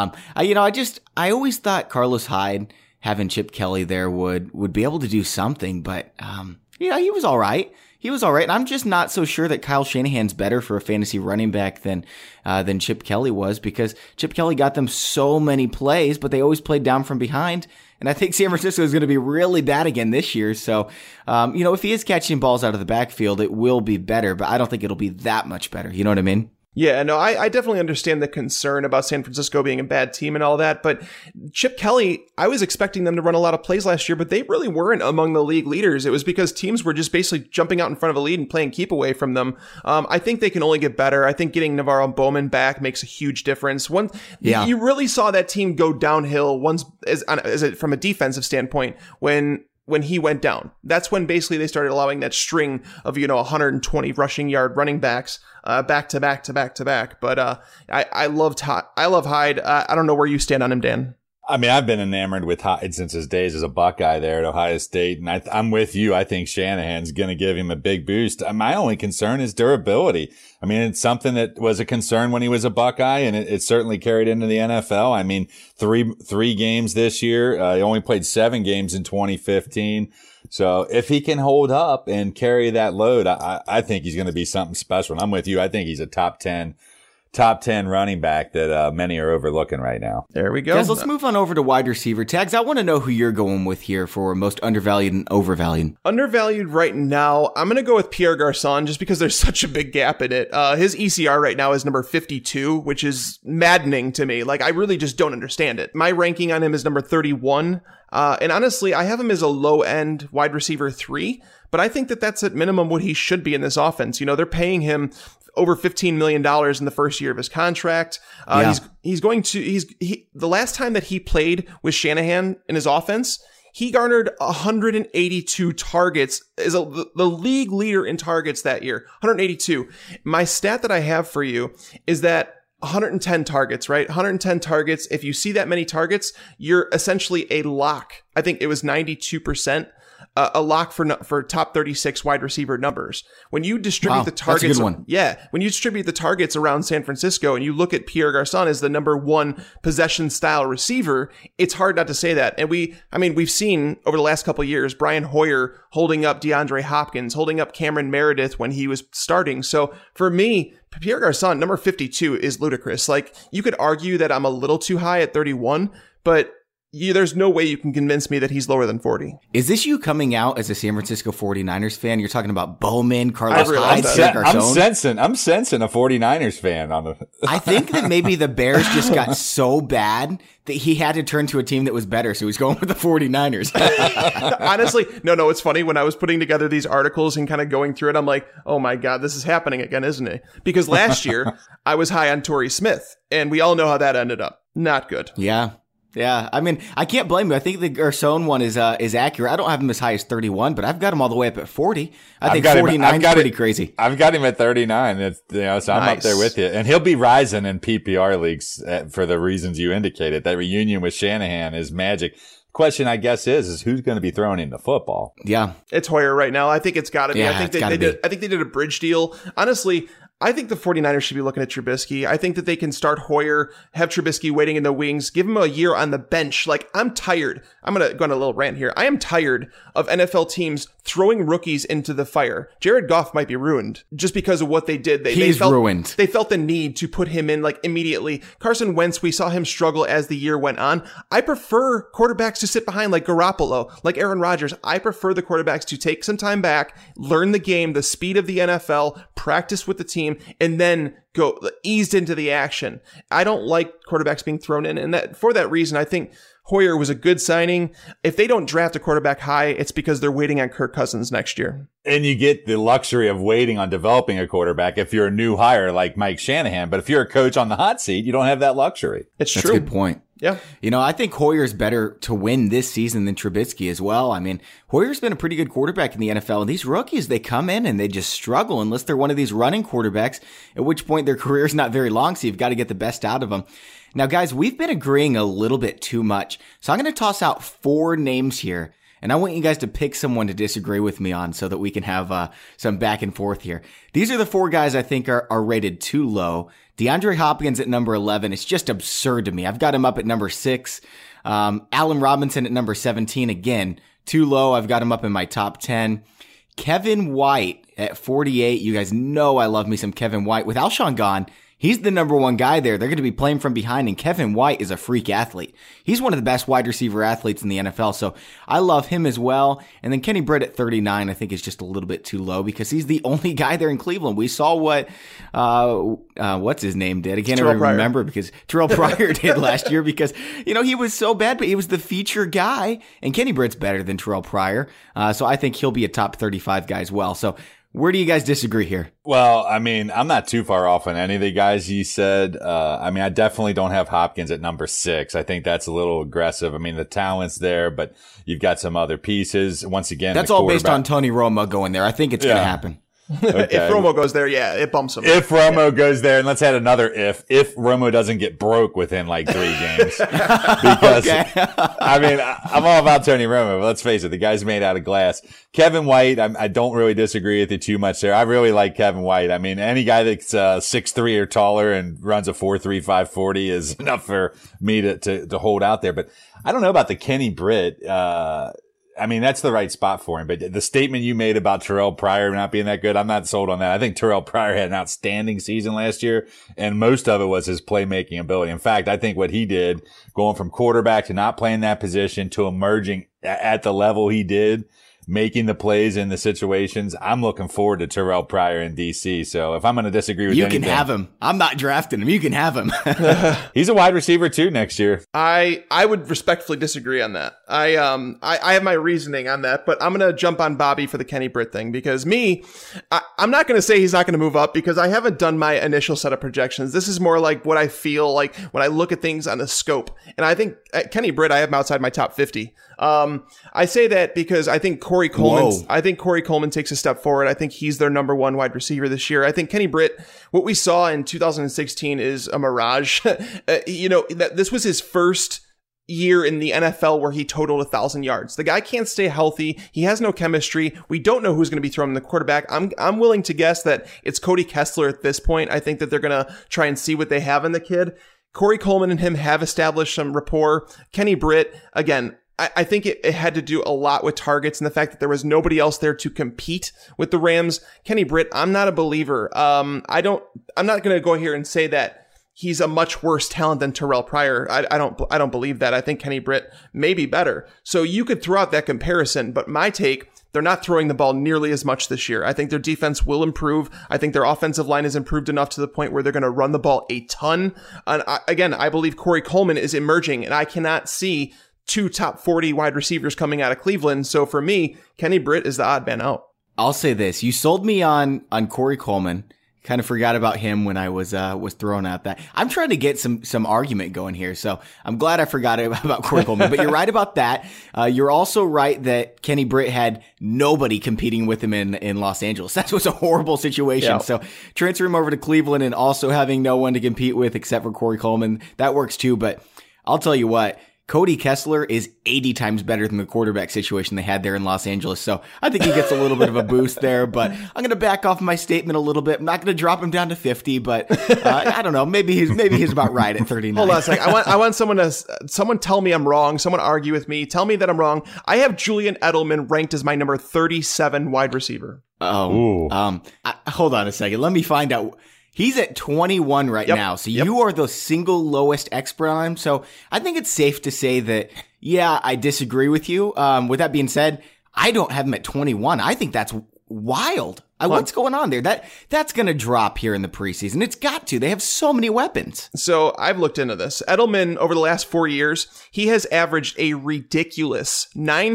I always thought Carlos Hyde having Chip Kelly there would be able to do something, but he was all right. He was all right. And I'm just not so sure that Kyle Shanahan's better for a fantasy running back than Chip Kelly was, because Chip Kelly got them so many plays, but they always played down from behind. And I think San Francisco is going to be really bad again this year. So, if he is catching balls out of the backfield, it will be better, but I don't think it'll be that much better. You know what I mean? Yeah, no, I definitely understand the concern about San Francisco being a bad team and all that, but Chip Kelly, I was expecting them to run a lot of plays last year, but they really weren't among the league leaders. It was because teams were just basically jumping out in front of a lead and playing keep away from them. I think they can only get better. I think getting Navarro Bowman back makes a huge difference. You really saw that team go downhill from a defensive standpoint when he went down. That's when basically they started allowing that string of 120 rushing yard running backs back to back. But I love Hyde. I don't know where you stand on him, Dan. I mean, I've been enamored with Hyde since his days as a Buckeye there at Ohio State, and I'm with you. I think Shanahan's going to give him a big boost. My only concern is durability. I mean, it's something that was a concern when he was a Buckeye, and it certainly carried into the NFL. I mean, three games this year. He only played 7 games in 2015. So if he can hold up and carry that load, I think he's going to be something special. And I'm with you. I think he's a top 10 running back that many are overlooking right now. There we go. Guys, let's move on over to wide receiver tags. I want to know who you're going with here for most undervalued and overvalued. Undervalued right now, I'm going to go with Pierre Garçon just because there's such a big gap in it. His ECR right now is number 52, which is maddening to me. Like, I really just don't understand it. My ranking on him is number 31. And honestly, I have him as a low-end wide receiver 3, but I think that that's at minimum what he should be in this offense. They're paying him over $15 million in the first year of his contract. The last time that he played with Shanahan in his offense, he garnered 182 targets, is the league leader in targets that year. 182. My stat that I have for you is that 110 targets, right? 110 targets. If you see that many targets, you're essentially a lock. I think it was 92%. A lock for top 36 wide receiver numbers. When you distribute the targets, that's a good one. When you distribute the targets around San Francisco and you look at Pierre Garçon as the number 1 possession style receiver, it's hard not to say that. And we've seen over the last couple of years, Brian Hoyer holding up DeAndre Hopkins, holding up Cameron Meredith when he was starting. So for me, Pierre Garçon, number 52 is ludicrous. Like, you could argue that I'm a little too high at 31, but there's no way you can convince me that he's lower than 40. Is this you coming out as a San Francisco 49ers fan? You're talking about Bowman, Carlos Hyde, I'm sensing a 49ers fan on the. I think that maybe the Bears just got so bad that he had to turn to a team that was better, so he's going with the 49ers. Honestly, no, it's funny. When I was putting together these articles and kind of going through it, I'm like, oh my God, this is happening again, isn't it? Because last year, I was high on Torrey Smith, and we all know how that ended up. Not good. Yeah, I mean, I can't blame you. I think the Garçon one is accurate. I don't have him as high as 31, but I've got him all the way up at 40. I think 49 is pretty crazy. I've got him at 39. So I'm up there with you. And he'll be rising in PPR leagues for the reasons you indicated. That reunion with Shanahan is magic. Question, I guess, is who's going to be throwing in the football? Yeah. It's Hoyer right now. I think it's got to be. Yeah, I think they did a bridge deal. Honestly, I think the 49ers should be looking at Trubisky. I think that they can start Hoyer, have Trubisky waiting in the wings, give him a year on the bench. Like, I'm tired. I'm going to go on a little rant here. I am tired of NFL teams throwing rookies into the fire. Jared Goff might be ruined just because of what they did. He's ruined. They felt the need to put him in like immediately. Carson Wentz, we saw him struggle as the year went on. I prefer quarterbacks to sit behind like Garoppolo, like Aaron Rodgers. I prefer the quarterbacks to take some time back, learn the game, the speed of the NFL, practice with the team, and then go eased into the action. I don't like quarterbacks being thrown in. And that for that reason, I think Hoyer was a good signing. If they don't draft a quarterback high, it's because they're waiting on Kirk Cousins next year. And you get the luxury of waiting on developing a quarterback if you're a new hire like Mike Shanahan. But if you're a coach on the hot seat, you don't have that luxury. It's That's true. a good point. Yeah. You know, I think Hoyer's better to win this season than Trubisky as well. I mean, Hoyer's been a pretty good quarterback in the NFL, and these rookies, they come in and they just struggle unless they're one of these running quarterbacks, at which point their career's not very long, so you've got to get the best out of them. Now, guys, we've been agreeing a little bit too much, so I'm going to toss out 4 names here, and I want you guys to pick someone to disagree with me on so that we can have some back and forth here. These are the 4 guys I think are rated too low. DeAndre Hopkins at number 11. It's just absurd to me. I've got him up at number 6. Allen Robinson at number 17. Again, too low. I've got him up in my top 10. Kevin White at 48. You guys know I love me some Kevin White. With Alshon gone, he's the number 1 guy there. They're going to be playing from behind, and Kevin White is a freak athlete. He's one of the best wide receiver athletes in the NFL, so I love him as well. And then Kenny Britt at 39, I think is just a little bit too low because he's the only guy there in Cleveland. We saw what, what's his name did. I can't even remember because Terrell Pryor did last year because, you know, he was so bad, but he was the feature guy. And Kenny Britt's better than Terrell Pryor. So I think he'll be a top 35 guy as well. So where do you guys disagree here? Well, I mean, I'm not too far off on any of the guys you said. I mean, I definitely don't have Hopkins at number 6. I think that's a little aggressive. I mean, the talent's there, but you've got some other pieces. Once again, that's all based on Tony Romo going there. I think it's going to happen. Okay. If Romo goes there, yeah, it bumps him. If Romo goes there, and let's add another if Romo doesn't get broke within like 3 games. Because, I mean, I'm all about Tony Romo, but let's face it, the guy's made out of glass. Kevin White, I don't really disagree with you too much there. I really like Kevin White. I mean, any guy that's 6'3" or taller and runs a 4.3 540 is enough for me to hold out there. But I don't know about the Kenny Britt. I mean, that's the right spot for him. But the statement you made about Terrell Pryor not being that good, I'm not sold on that. I think Terrell Pryor had an outstanding season last year, and most of it was his playmaking ability. In fact, I think what he did, going from quarterback to not playing that position to emerging at the level he did, making the plays in the situations, I'm looking forward to Terrell Pryor in DC. So if I'm going to disagree with anything, you can have him. I'm not drafting him. You can have him. He's a wide receiver too next year. I would respectfully disagree on that. I have my reasoning on that, but I'm going to jump on Bobby for the Kenny Britt thing because I'm not going to say he's not going to move up because I haven't done my initial set of projections. This is more like what I feel like when I look at things on the scope. And I think Kenny Britt, I have him outside my top 50. I say that because I think Corey Coleman takes a step forward. I think he's their number 1 wide receiver this year. I think Kenny Britt, what we saw in 2016 is a mirage. That this was his first year in the NFL where he totaled 1,000 yards. The guy can't stay healthy. He has no chemistry. We don't know who's going to be throwing the quarterback. I'm willing to guess that it's Cody Kessler at this point. I think that they're going to try and see what they have in the kid. Corey Coleman and him have established some rapport. Kenny Britt, again, I think it had to do a lot with targets and the fact that there was nobody else there to compete with the Rams. Kenny Britt, I'm not a believer. I'm not going to go here and say that he's a much worse talent than Terrell Pryor. I don't believe that. I think Kenny Britt may be better. So you could throw out that comparison, but my take, they're not throwing the ball nearly as much this year. I think their defense will improve. I think their offensive line has improved enough to the point where they're going to run the ball a ton. And I believe Corey Coleman is emerging, and I cannot see 2 top 40 wide receivers coming out of Cleveland. So for me, Kenny Britt is the odd man out. I'll say this. You sold me on Corey Coleman. Kind of forgot about him when I was throwing out that. I'm trying to get some argument going here. So I'm glad I forgot about Corey Coleman, but you're right about that. You're also right that Kenny Britt had nobody competing with him in Los Angeles. That was a horrible situation. Yeah. So transfer him over to Cleveland and also having no one to compete with except for Corey Coleman, that works too. But I'll tell you what, Cody Kessler is 80 times better than the quarterback situation they had there in Los Angeles. So I think he gets a little bit of a boost there, but I'm going to back off my statement a little bit. I'm not going to drop him down to 50, but I don't know. Maybe he's about right at 39. Hold on a second. I want someone tell me I'm wrong. Someone argue with me. Tell me that I'm wrong. I have Julian Edelman ranked as my number 37 wide receiver. Hold on a second. Let me find out. He's at 21 right now. So you are the single lowest expert on him. So I think it's safe to say that, yeah, I disagree with you. With that being said, I don't have him at 21. I think that's wild. What's going on there? That's going to drop here in the preseason. It's got to. They have so many weapons. So I've looked into this. Edelman, over the last 4 years, he has averaged a ridiculous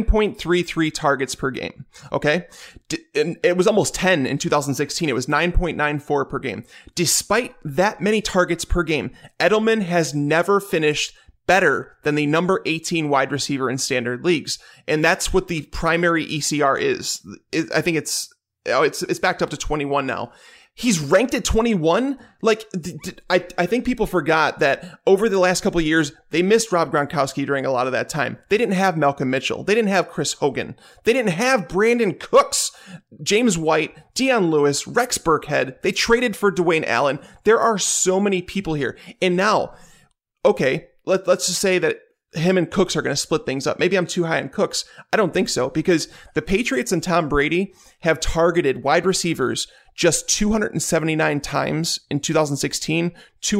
9.33 targets per game. Okay? It was almost 10 in 2016. It was 9.94 per game. Despite that many targets per game, Edelman has never finished better than the number 18 wide receiver in standard leagues. And that's what the primary ECR is. I think it's backed up to 21 now. He's ranked at 21. Like, I think people forgot that over the last couple of years, they missed Rob Gronkowski during a lot of that time. They didn't have Malcolm Mitchell. They didn't have Chris Hogan. They didn't have Brandon Cooks, James White, Deion Lewis, Rex Burkhead. They traded for Dwayne Allen. There are so many people here. And now, okay, let's just say that him and Cooks are going to split things up. Maybe I'm too high on Cooks. I don't think so, because the Patriots and Tom Brady have targeted wide receivers just 279 times in 2016,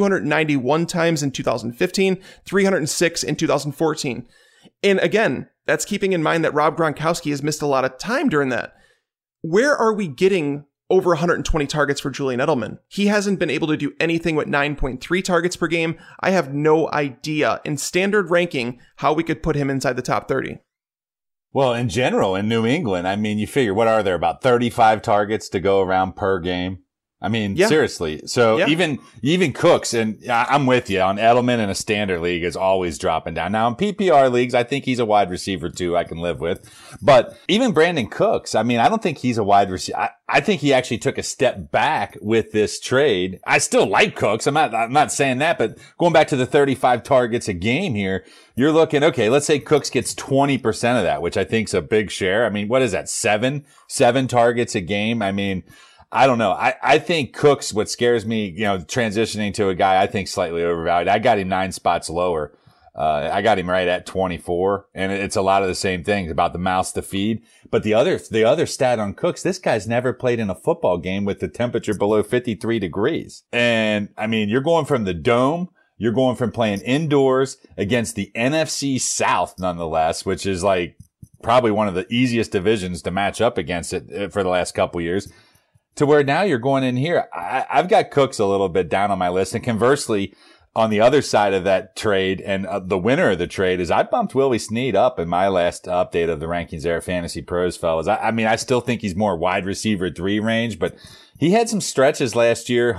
291 times in 2015, 306 in 2014. And again, that's keeping in mind that Rob Gronkowski has missed a lot of time during that. Where are we getting over 120 targets for Julian Edelman? He hasn't been able to do anything with 9.3 targets per game. I have no idea in standard ranking how we could put him inside the top 30. Well, in general, in New England, I mean, you figure, what are there, about 35 targets to go around per game? I mean, seriously. So even Cooks, and I'm with you on Edelman in a standard league is always dropping down. Now in PPR leagues, I think he's a wide receiver too. I can live with, but even Brandon Cooks, I mean, I don't think he's a wide receiver. I think he actually took a step back with this trade. I still like Cooks. I'm not saying that, but going back to the 35 targets a game here, you're looking, okay, let's say Cooks gets 20% of that, which I think is a big share. I mean, what is that? Seven targets a game. I mean, I don't know. I think Cooks, what scares me, transitioning to a guy I think slightly overvalued. I got him 9 spots lower. I got him right at 24, and it's a lot of the same things about the mouths to feed. But the other stat on Cooks, this guy's never played in a football game with the temperature below 53 degrees. And I mean, you're going from the dome, you're going from playing indoors against the NFC South, nonetheless, which is like probably one of the easiest divisions to match up against it for the last couple years. To where now you're going in here. I've got Cooks a little bit down on my list. And conversely, on the other side of that trade, and the winner of the trade is I bumped Willie Snead up in my last update of the rankings there, Fantasy Pros, fellas. I mean, I still think he's more wide receiver 3 range, but he had some stretches last year,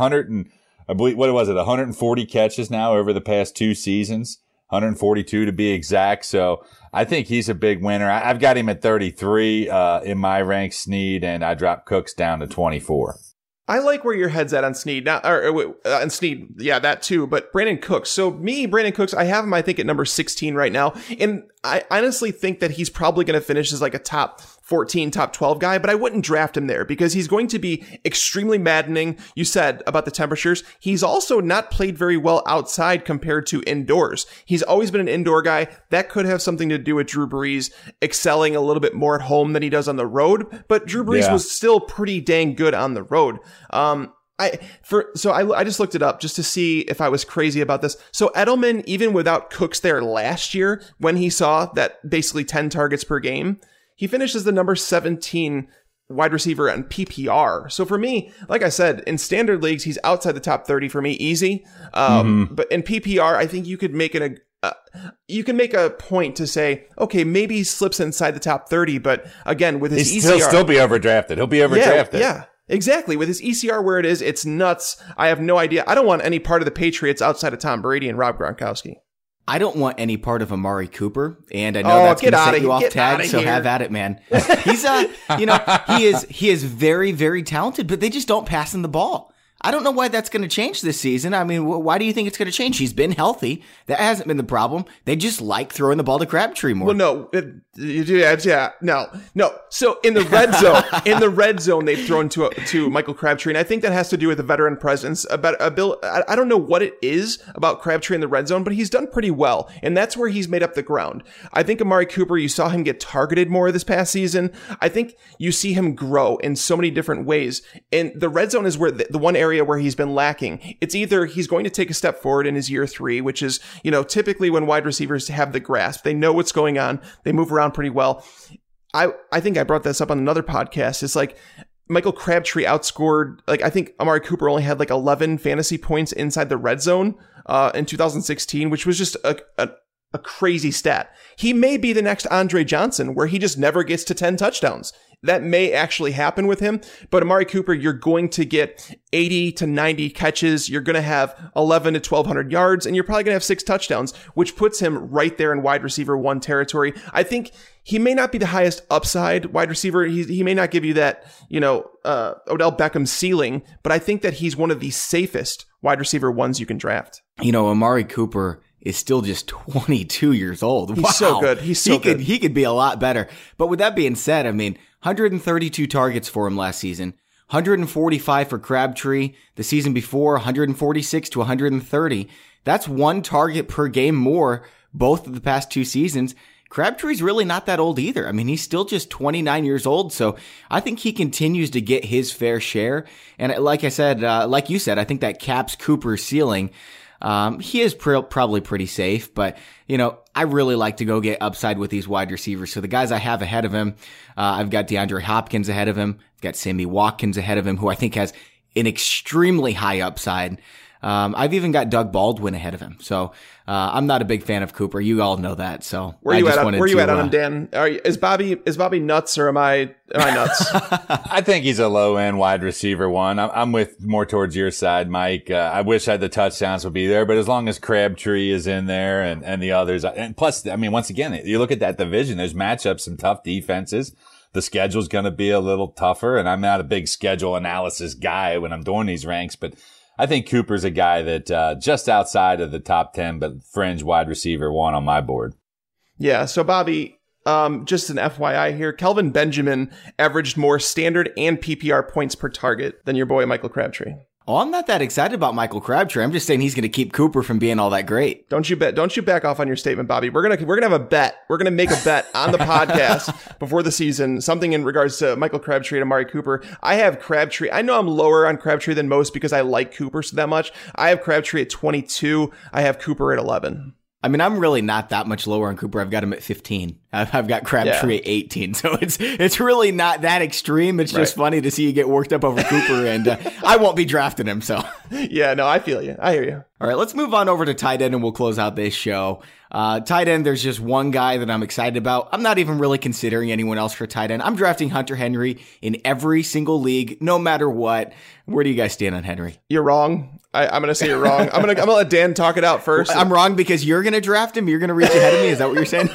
140 catches now over the past 2 seasons, 142 to be exact. So I think he's a big winner. I've got him at 33 in my rank, Snead, and I dropped Cooks down to 24. I like where your head's at on Snead now, on Snead. Yeah, that too. But Brandon Cooks. So Brandon Cooks, I have him, I think, at number 16 right now. And I honestly think that he's probably going to finish as like a top 14, top 12 guy, but I wouldn't draft him there because he's going to be extremely maddening. You said about the temperatures. He's also not played very well outside compared to indoors. He's always been an indoor guy. That could have something to do with Drew Brees excelling a little bit more at home than he does on the road, but Drew Brees was still pretty dang good on the road. I just looked it up just to see if I was crazy about this. So Edelman, even without Cooks there last year, when he saw that basically 10 targets per game, he finishes the number 17 wide receiver on PPR. So for me, like I said, in standard leagues, he's outside the top 30 for me, easy. But in PPR, I think you could make you can make a point to say, okay, maybe he slips inside the top 30, but again, with his ECR, he'll still be overdrafted. He'll be overdrafted. Yeah. Exactly. With his ECR where it is, it's nuts. I have no idea. I don't want any part of the Patriots outside of Tom Brady and Rob Gronkowski. I don't want any part of Amari Cooper, and I know that's going to set you off tag, so have at it, man. He's he is very, very talented, but they just don't pass him the ball. I don't know why that's going to change this season. I mean, why do you think it's going to change? He's been healthy. That hasn't been the problem. They just like throwing the ball to Crabtree more. Well, no. No. So in the red zone, they've thrown to Michael Crabtree, and I think that has to do with the veteran presence. I don't know what it is about Crabtree in the red zone, but he's done pretty well, and that's where he's made up the ground. I think Amari Cooper, you saw him get targeted more this past season. I think you see him grow in so many different ways, and the red zone is where the one area where he's been lacking. It's either he's going to take a step forward in his year 3, which is, typically when wide receivers have the grasp, they know what's going on. They move around pretty well. I think I brought this up on another podcast. It's like Michael Crabtree outscored, I think Amari Cooper only had 11 fantasy points inside the red zone in 2016, which was just a crazy stat. He may be the next Andre Johnson, where he just never gets to 10 touchdowns. That may actually happen with him, but Amari Cooper, you're going to get 80 to 90 catches. You're going to have 11 to 1,200 yards, and you're probably going to have 6 touchdowns, which puts him right there in wide receiver 1 territory. I think he may not be the highest upside wide receiver. He may not give you that, Odell Beckham ceiling, but I think that he's one of the safest wide receiver 1s you can draft. Amari Cooper is still just 22 years old. He's so good. He's so good. He could be a lot better. But with that being said, 132 targets for him last season, 145 for Crabtree. The season before, 146 to 130. That's 1 target per game more both of the past 2 seasons. Crabtree's really not that old either. He's still just 29 years old. So I think he continues to get his fair share. And like I said, like you said, I think that caps Cooper's ceiling. He is probably pretty safe, but I really like to go get upside with these wide receivers. So the guys I have ahead of him, I've got DeAndre Hopkins ahead of him. I've got Sammy Watkins ahead of him, who I think has an extremely high upside. I've even got Doug Baldwin ahead of him. So, I'm not a big fan of Cooper. You all know that. So where you at on him, Dan? Is Bobby nuts, or am I nuts? I think he's a low end wide receiver 1. I'm with more towards your side, Mike. I wish the touchdowns would be there, but as long as Crabtree is in there and the others, and plus, once again, you look at that division, there's matchups, some tough defenses. The schedule's going to be a little tougher, and I'm not a big schedule analysis guy when I'm doing these ranks, but I think Cooper's a guy that just outside of the top 10, but fringe wide receiver 1 on my board. Yeah. So Bobby, just an FYI here, Kelvin Benjamin averaged more standard and PPR points per target than your boy Michael Crabtree. Oh, I'm not that excited about Michael Crabtree. I'm just saying he's going to keep Cooper from being all that great. Don't you back off on your statement, Bobby. We're gonna have a bet. We're gonna make a bet on the podcast before the season, something in regards to Michael Crabtree and Amari Cooper. I have Crabtree. I know I'm lower on Crabtree than most because I like Cooper so that much. I have Crabtree at 22. I have Cooper at 11. I'm really not that much lower on Cooper. I've got him at 15. I've got Crabtree at 18. So it's really not that extreme. It's just funny to see you get worked up over Cooper, and I won't be drafting him. So yeah, no, I feel you. I hear you. All right, let's move on over to tight end, and we'll close out this show. Tight end, there's just one guy that I'm excited about. I'm not even really considering anyone else for tight end. I'm drafting Hunter Henry in every single league, no matter what. Where do you guys stand on Henry? You're wrong. I'm going to say you're wrong. I'm going to let Dan talk it out first. I'm wrong because you're going to draft him? You're going to reach ahead of me? Is that what you're saying?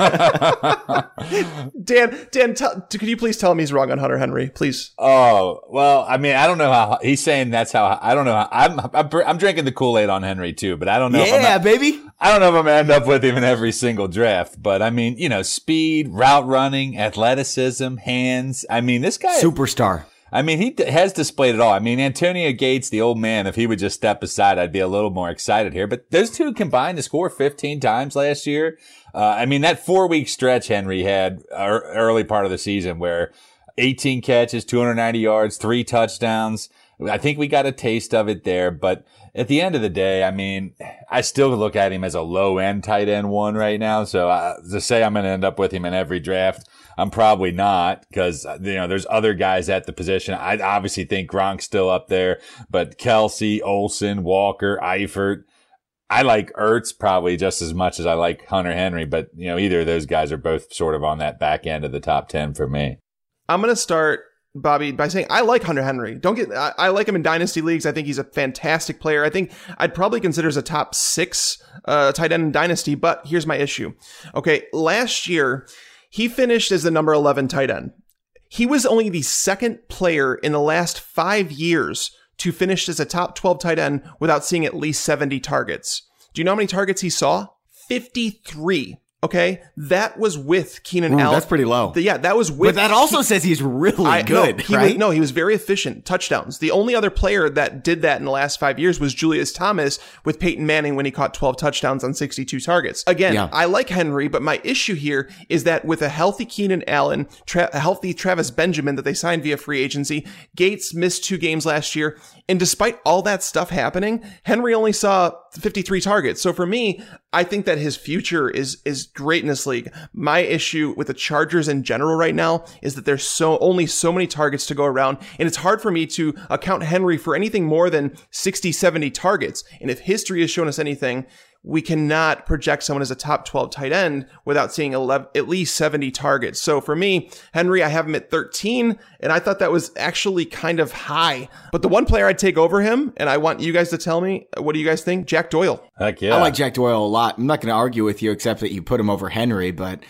Dan, could you please tell him he's wrong on Hunter Henry, please? Oh, well, I don't know how he's saying that's how. I don't know how. I'm drinking the Kool-Aid on Henry too, but I don't know. Baby. I don't know if I'm going to end up with him in every single draft, but speed, route running, athleticism, hands. This guy. Superstar. He has displayed it all. Antonio Gates, the old man, if he would just step aside, I'd be a little more excited here. But those two combined to score 15 times last year. That 4-week stretch Henry had early part of the season where 18 catches, 290 yards, 3 touchdowns. I think we got a taste of it there. But at the end of the day, I still look at him as a low-end tight end 1 right now. So to say I'm going to end up with him in every draft, I'm probably not, because there's other guys at the position. I obviously think Gronk's still up there, but Kelsey, Olsen, Walker, Eifert. I like Ertz probably just as much as I like Hunter Henry, but either of those guys are both sort of on that back end of the top 10 for me. I'm going to start, Bobby, by saying I like Hunter Henry. I like him in dynasty leagues. I think he's a fantastic player. I think I'd probably consider as a top 6 tight end in dynasty, but here's my issue. Okay, last year, he finished as the number 11 tight end. He was only the second player in the last 5 years to finish as a top 12 tight end without seeing at least 70 targets. Do you know how many targets he saw? 53. Okay, that was with Keenan Allen. That's pretty low. That was with. But that also says he's really good, right? He was very efficient. Touchdowns. The only other player that did that in the last 5 years was Julius Thomas with Peyton Manning when he caught 12 touchdowns on 62 targets. Again, I like Henry, but my issue here is that with a healthy Keenan Allen, a healthy Travis Benjamin that they signed via free agency, Gates missed 2 games last year, and despite all that stuff happening, Henry only saw 53 targets. So for me, I think that his future is great in this league. My issue with the Chargers in general right now is that there's only so many targets to go around, and it's hard for me to account Henry for anything more than 60, 70 targets. And if history has shown us anything, we cannot project someone as a top 12 tight end without seeing at least 70 targets. So for me, Henry, I have him at 13, and I thought that was actually kind of high. But the one player I'd take over him, and I want you guys to tell me, what do you guys think? Jack Doyle. Heck yeah. I like Jack Doyle a lot. I'm not going to argue with you except that you put him over Henry, but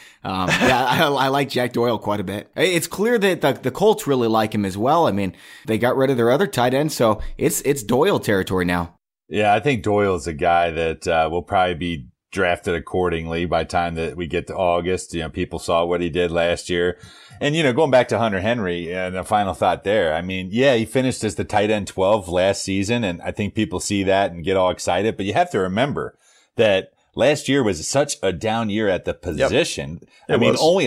I like Jack Doyle quite a bit. It's clear that the Colts really like him as well. I mean, they got rid of their other tight end, so it's Doyle territory now. Yeah, I think Doyle's a guy that will probably be drafted accordingly by the time that we get to August. People saw what he did last year. And, going back to Hunter Henry and a final thought there. I mean, yeah, he finished as the tight end 12 last season. And I think people see that and get all excited. But you have to remember that last year was such a down year at the position. Yep. Only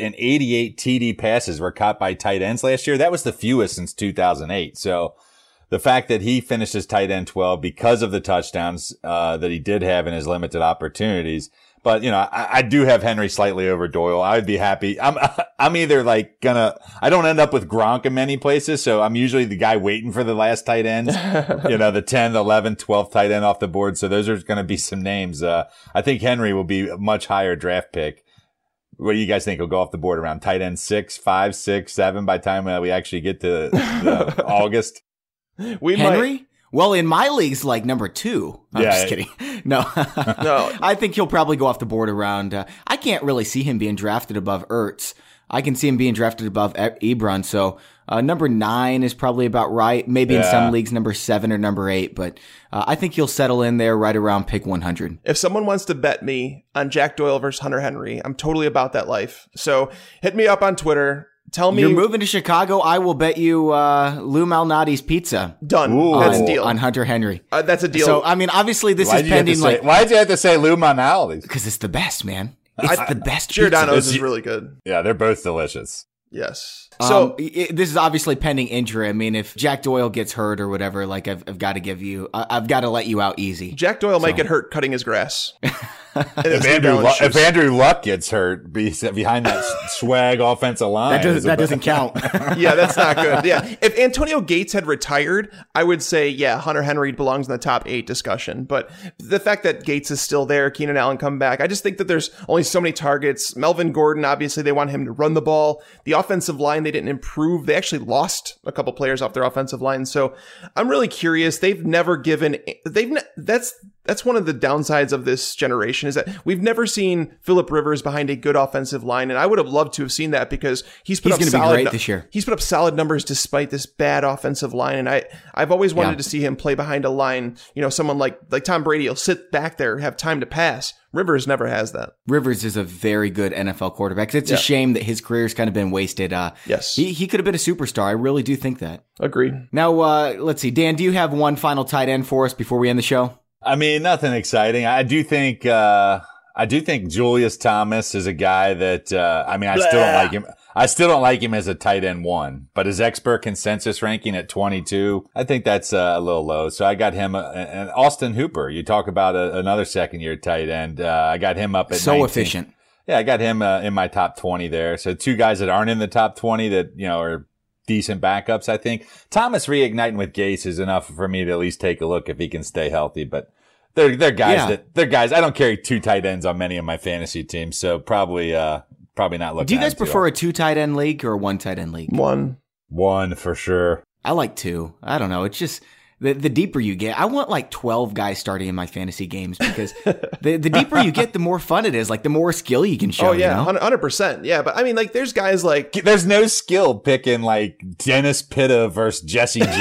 188 TD passes were caught by tight ends last year. That was the fewest since 2008. So the fact that he finished as tight end 12 because of the touchdowns that he did have in his limited opportunities. But, I do have Henry slightly over Doyle. I would be happy. I'm either I don't end up with Gronk in many places. So I'm usually the guy waiting for the last tight ends, the 10, the 11, 12th tight end off the board. So those are going to be some names. I think Henry will be a much higher draft pick. What do you guys think will go off the board around tight end 6, 5, 6, 7 by the time we actually get to August? Henry? Well, in my league's number 2. I'm just kidding. No. I think he'll probably go off the board around. I can't really see him being drafted above Ertz. I can see him being drafted above Ebron. So number 9 is probably about right. Maybe in some leagues number 7 or number 8. But I think he'll settle in there right around pick 100. If someone wants to bet me on Jack Doyle versus Hunter Henry, I'm totally about that life. So hit me up on Twitter. Tell me you're moving to Chicago. I will bet you Lou Malnati's pizza. Done. Ooh. That's a deal on Hunter Henry. That's a deal. So obviously this is pending. Why'd you have to say Lou Malnati's? Because it's the best, man. It's the best. Giordano's is really good. Yeah, they're both delicious. Yes. So this is obviously pending injury. I mean, if Jack Doyle gets hurt or whatever, I've got to let you out easy. Jack Doyle might get hurt cutting his grass. If Andrew Luck gets hurt behind that swag offensive line, that doesn't count. Yeah, that's not good. Yeah, if Antonio Gates had retired, I would say Hunter Henry belongs in the top 8 discussion. But the fact that Gates is still there, Keenan Allen come back, I just think that there's only so many targets. Melvin Gordon, obviously, they want him to run the ball. The offensive line, they didn't improve. They actually lost a couple players off their offensive line. So I'm really curious. That's one of the downsides of this generation is that we've never seen Phillip Rivers behind a good offensive line. And I would have loved to have seen that because he's going to be great this year. He's put up solid numbers despite this bad offensive line. And I've always wanted to see him play behind a line. Someone like Tom Brady will sit back there, have time to pass. Rivers never has that. Rivers is a very good NFL quarterback. It's a shame that his career's kind of been wasted. Yes. He could have been a superstar. I really do think that. Agreed. Now, let's see. Dan, do you have one final tight end for us before we end the show? Nothing exciting. I do think Julius Thomas is a guy that, I still don't like him. I still don't like him as a tight end 1, but his expert consensus ranking at 22, I think that's a little low. So I got him and Austin Hooper. You talk about another second year tight end. I got him up at 19. Efficient. Yeah, I got him in my top 20 there. So 2 guys that aren't in the top 20 that, are decent backups, I think. Thomas reigniting with Gase is enough for me to at least take a look if he can stay healthy, but they're guys they're guys. I don't carry 2 tight ends on many of my fantasy teams, so probably not looking. Do you guys prefer a 2 tight end league or a 1 tight end league? 1 for sure. I like 2. I don't know. It's just the deeper you get. I want like 12 guys starting in my fantasy games because the deeper you get, the more fun it is. Like the more skill you can show. Oh yeah, you know? 100%. Yeah, but I mean, like there's guys like there's no skill picking like Dennis Pitta versus Jesse James.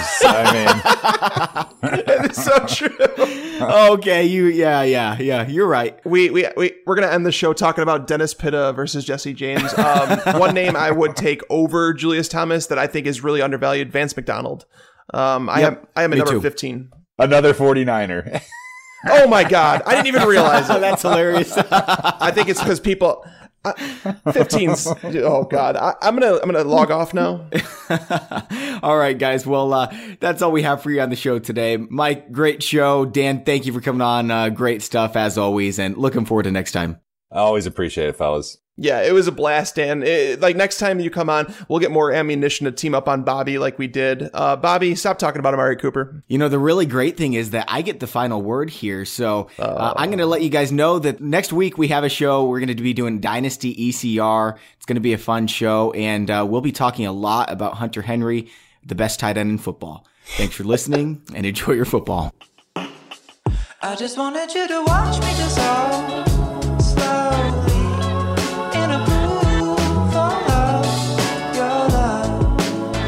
I mean, it's so true. Okay, yeah. You're right. We're gonna end the show talking about Dennis Pitta versus Jesse James. One name I would take over Julius Thomas that I think is really undervalued: Vance McDonald. I am at number too. 15. another 49er. Oh my God, I didn't even realize it. That's hilarious. I think it's because people. 15's. Oh God, I'm gonna log off now. All right, guys. Well, that's all we have for you on the show today. Mike, great show. Dan, thank you for coming on. Great stuff as always, and looking forward to next time. I always appreciate it, fellas. Yeah, it was a blast, Dan. Like next time you come on, we'll get more ammunition to team up on Bobby like we did. Bobby, stop talking about Amari Cooper. You know, the really great thing is that I get the final word here. So I'm going to let you guys know that next week we have a show. We're going to be doing Dynasty ECR. It's going to be a fun show, and we'll be talking a lot about Hunter Henry, the best tight end in football. Thanks for listening, and enjoy your football. I just wanted you to watch me dissolve slowly in a pool of your love.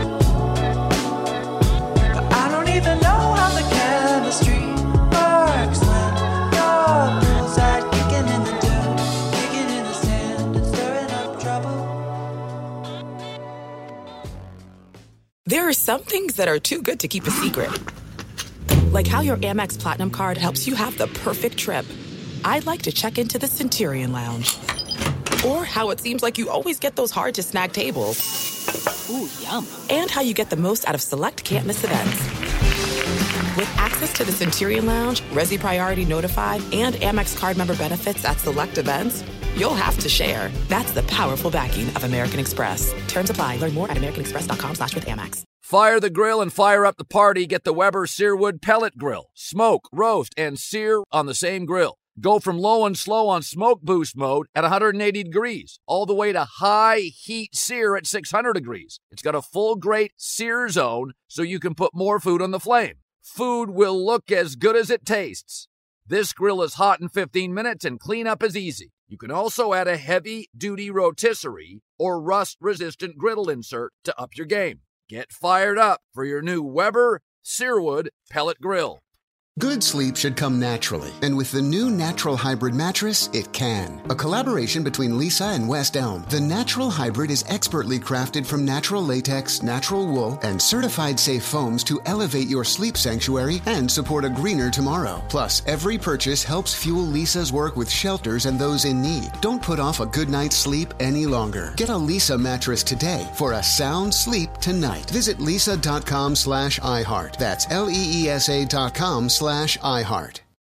But I don't even know how the chemistry works when your poolside kicking in the dirt, kicking in the sand and stirring up trouble. There are some things that are too good to keep a secret. Like how your Amex Platinum card helps you have the perfect trip. I'd like to check into the Centurion Lounge. Or how it seems like you always get those hard-to-snag tables. Ooh, yum. And how you get the most out of select can't-miss events. With access to the Centurion Lounge, Resi Priority Notified, and Amex card member benefits at select events, you'll have to share. That's the powerful backing of American Express. Terms apply. Learn more at americanexpress.com/withAmex. Fire the grill and fire up the party. Get the Weber Searwood Pellet Grill. Smoke, roast, and sear on the same grill. Go from low and slow on smoke boost mode at 180 degrees, all the way to high heat sear at 600 degrees. It's got a full grate sear zone so you can put more food on the flame. Food will look as good as it tastes. This grill is hot in 15 minutes and cleanup is easy. You can also add a heavy-duty rotisserie or rust-resistant griddle insert to up your game. Get fired up for your new Weber Searwood Pellet Grill. Good sleep should come naturally, and with the new Natural Hybrid mattress, it can. A collaboration between Lisa and West Elm, the Natural Hybrid is expertly crafted from natural latex, natural wool, and certified safe foams to elevate your sleep sanctuary and support a greener tomorrow. Plus, every purchase helps fuel Lisa's work with shelters and those in need. Don't put off a good night's sleep any longer. Get a Lisa mattress today for a sound sleep tonight. Visit lisa.com/iHeart. That's LEESA.com/iHeart.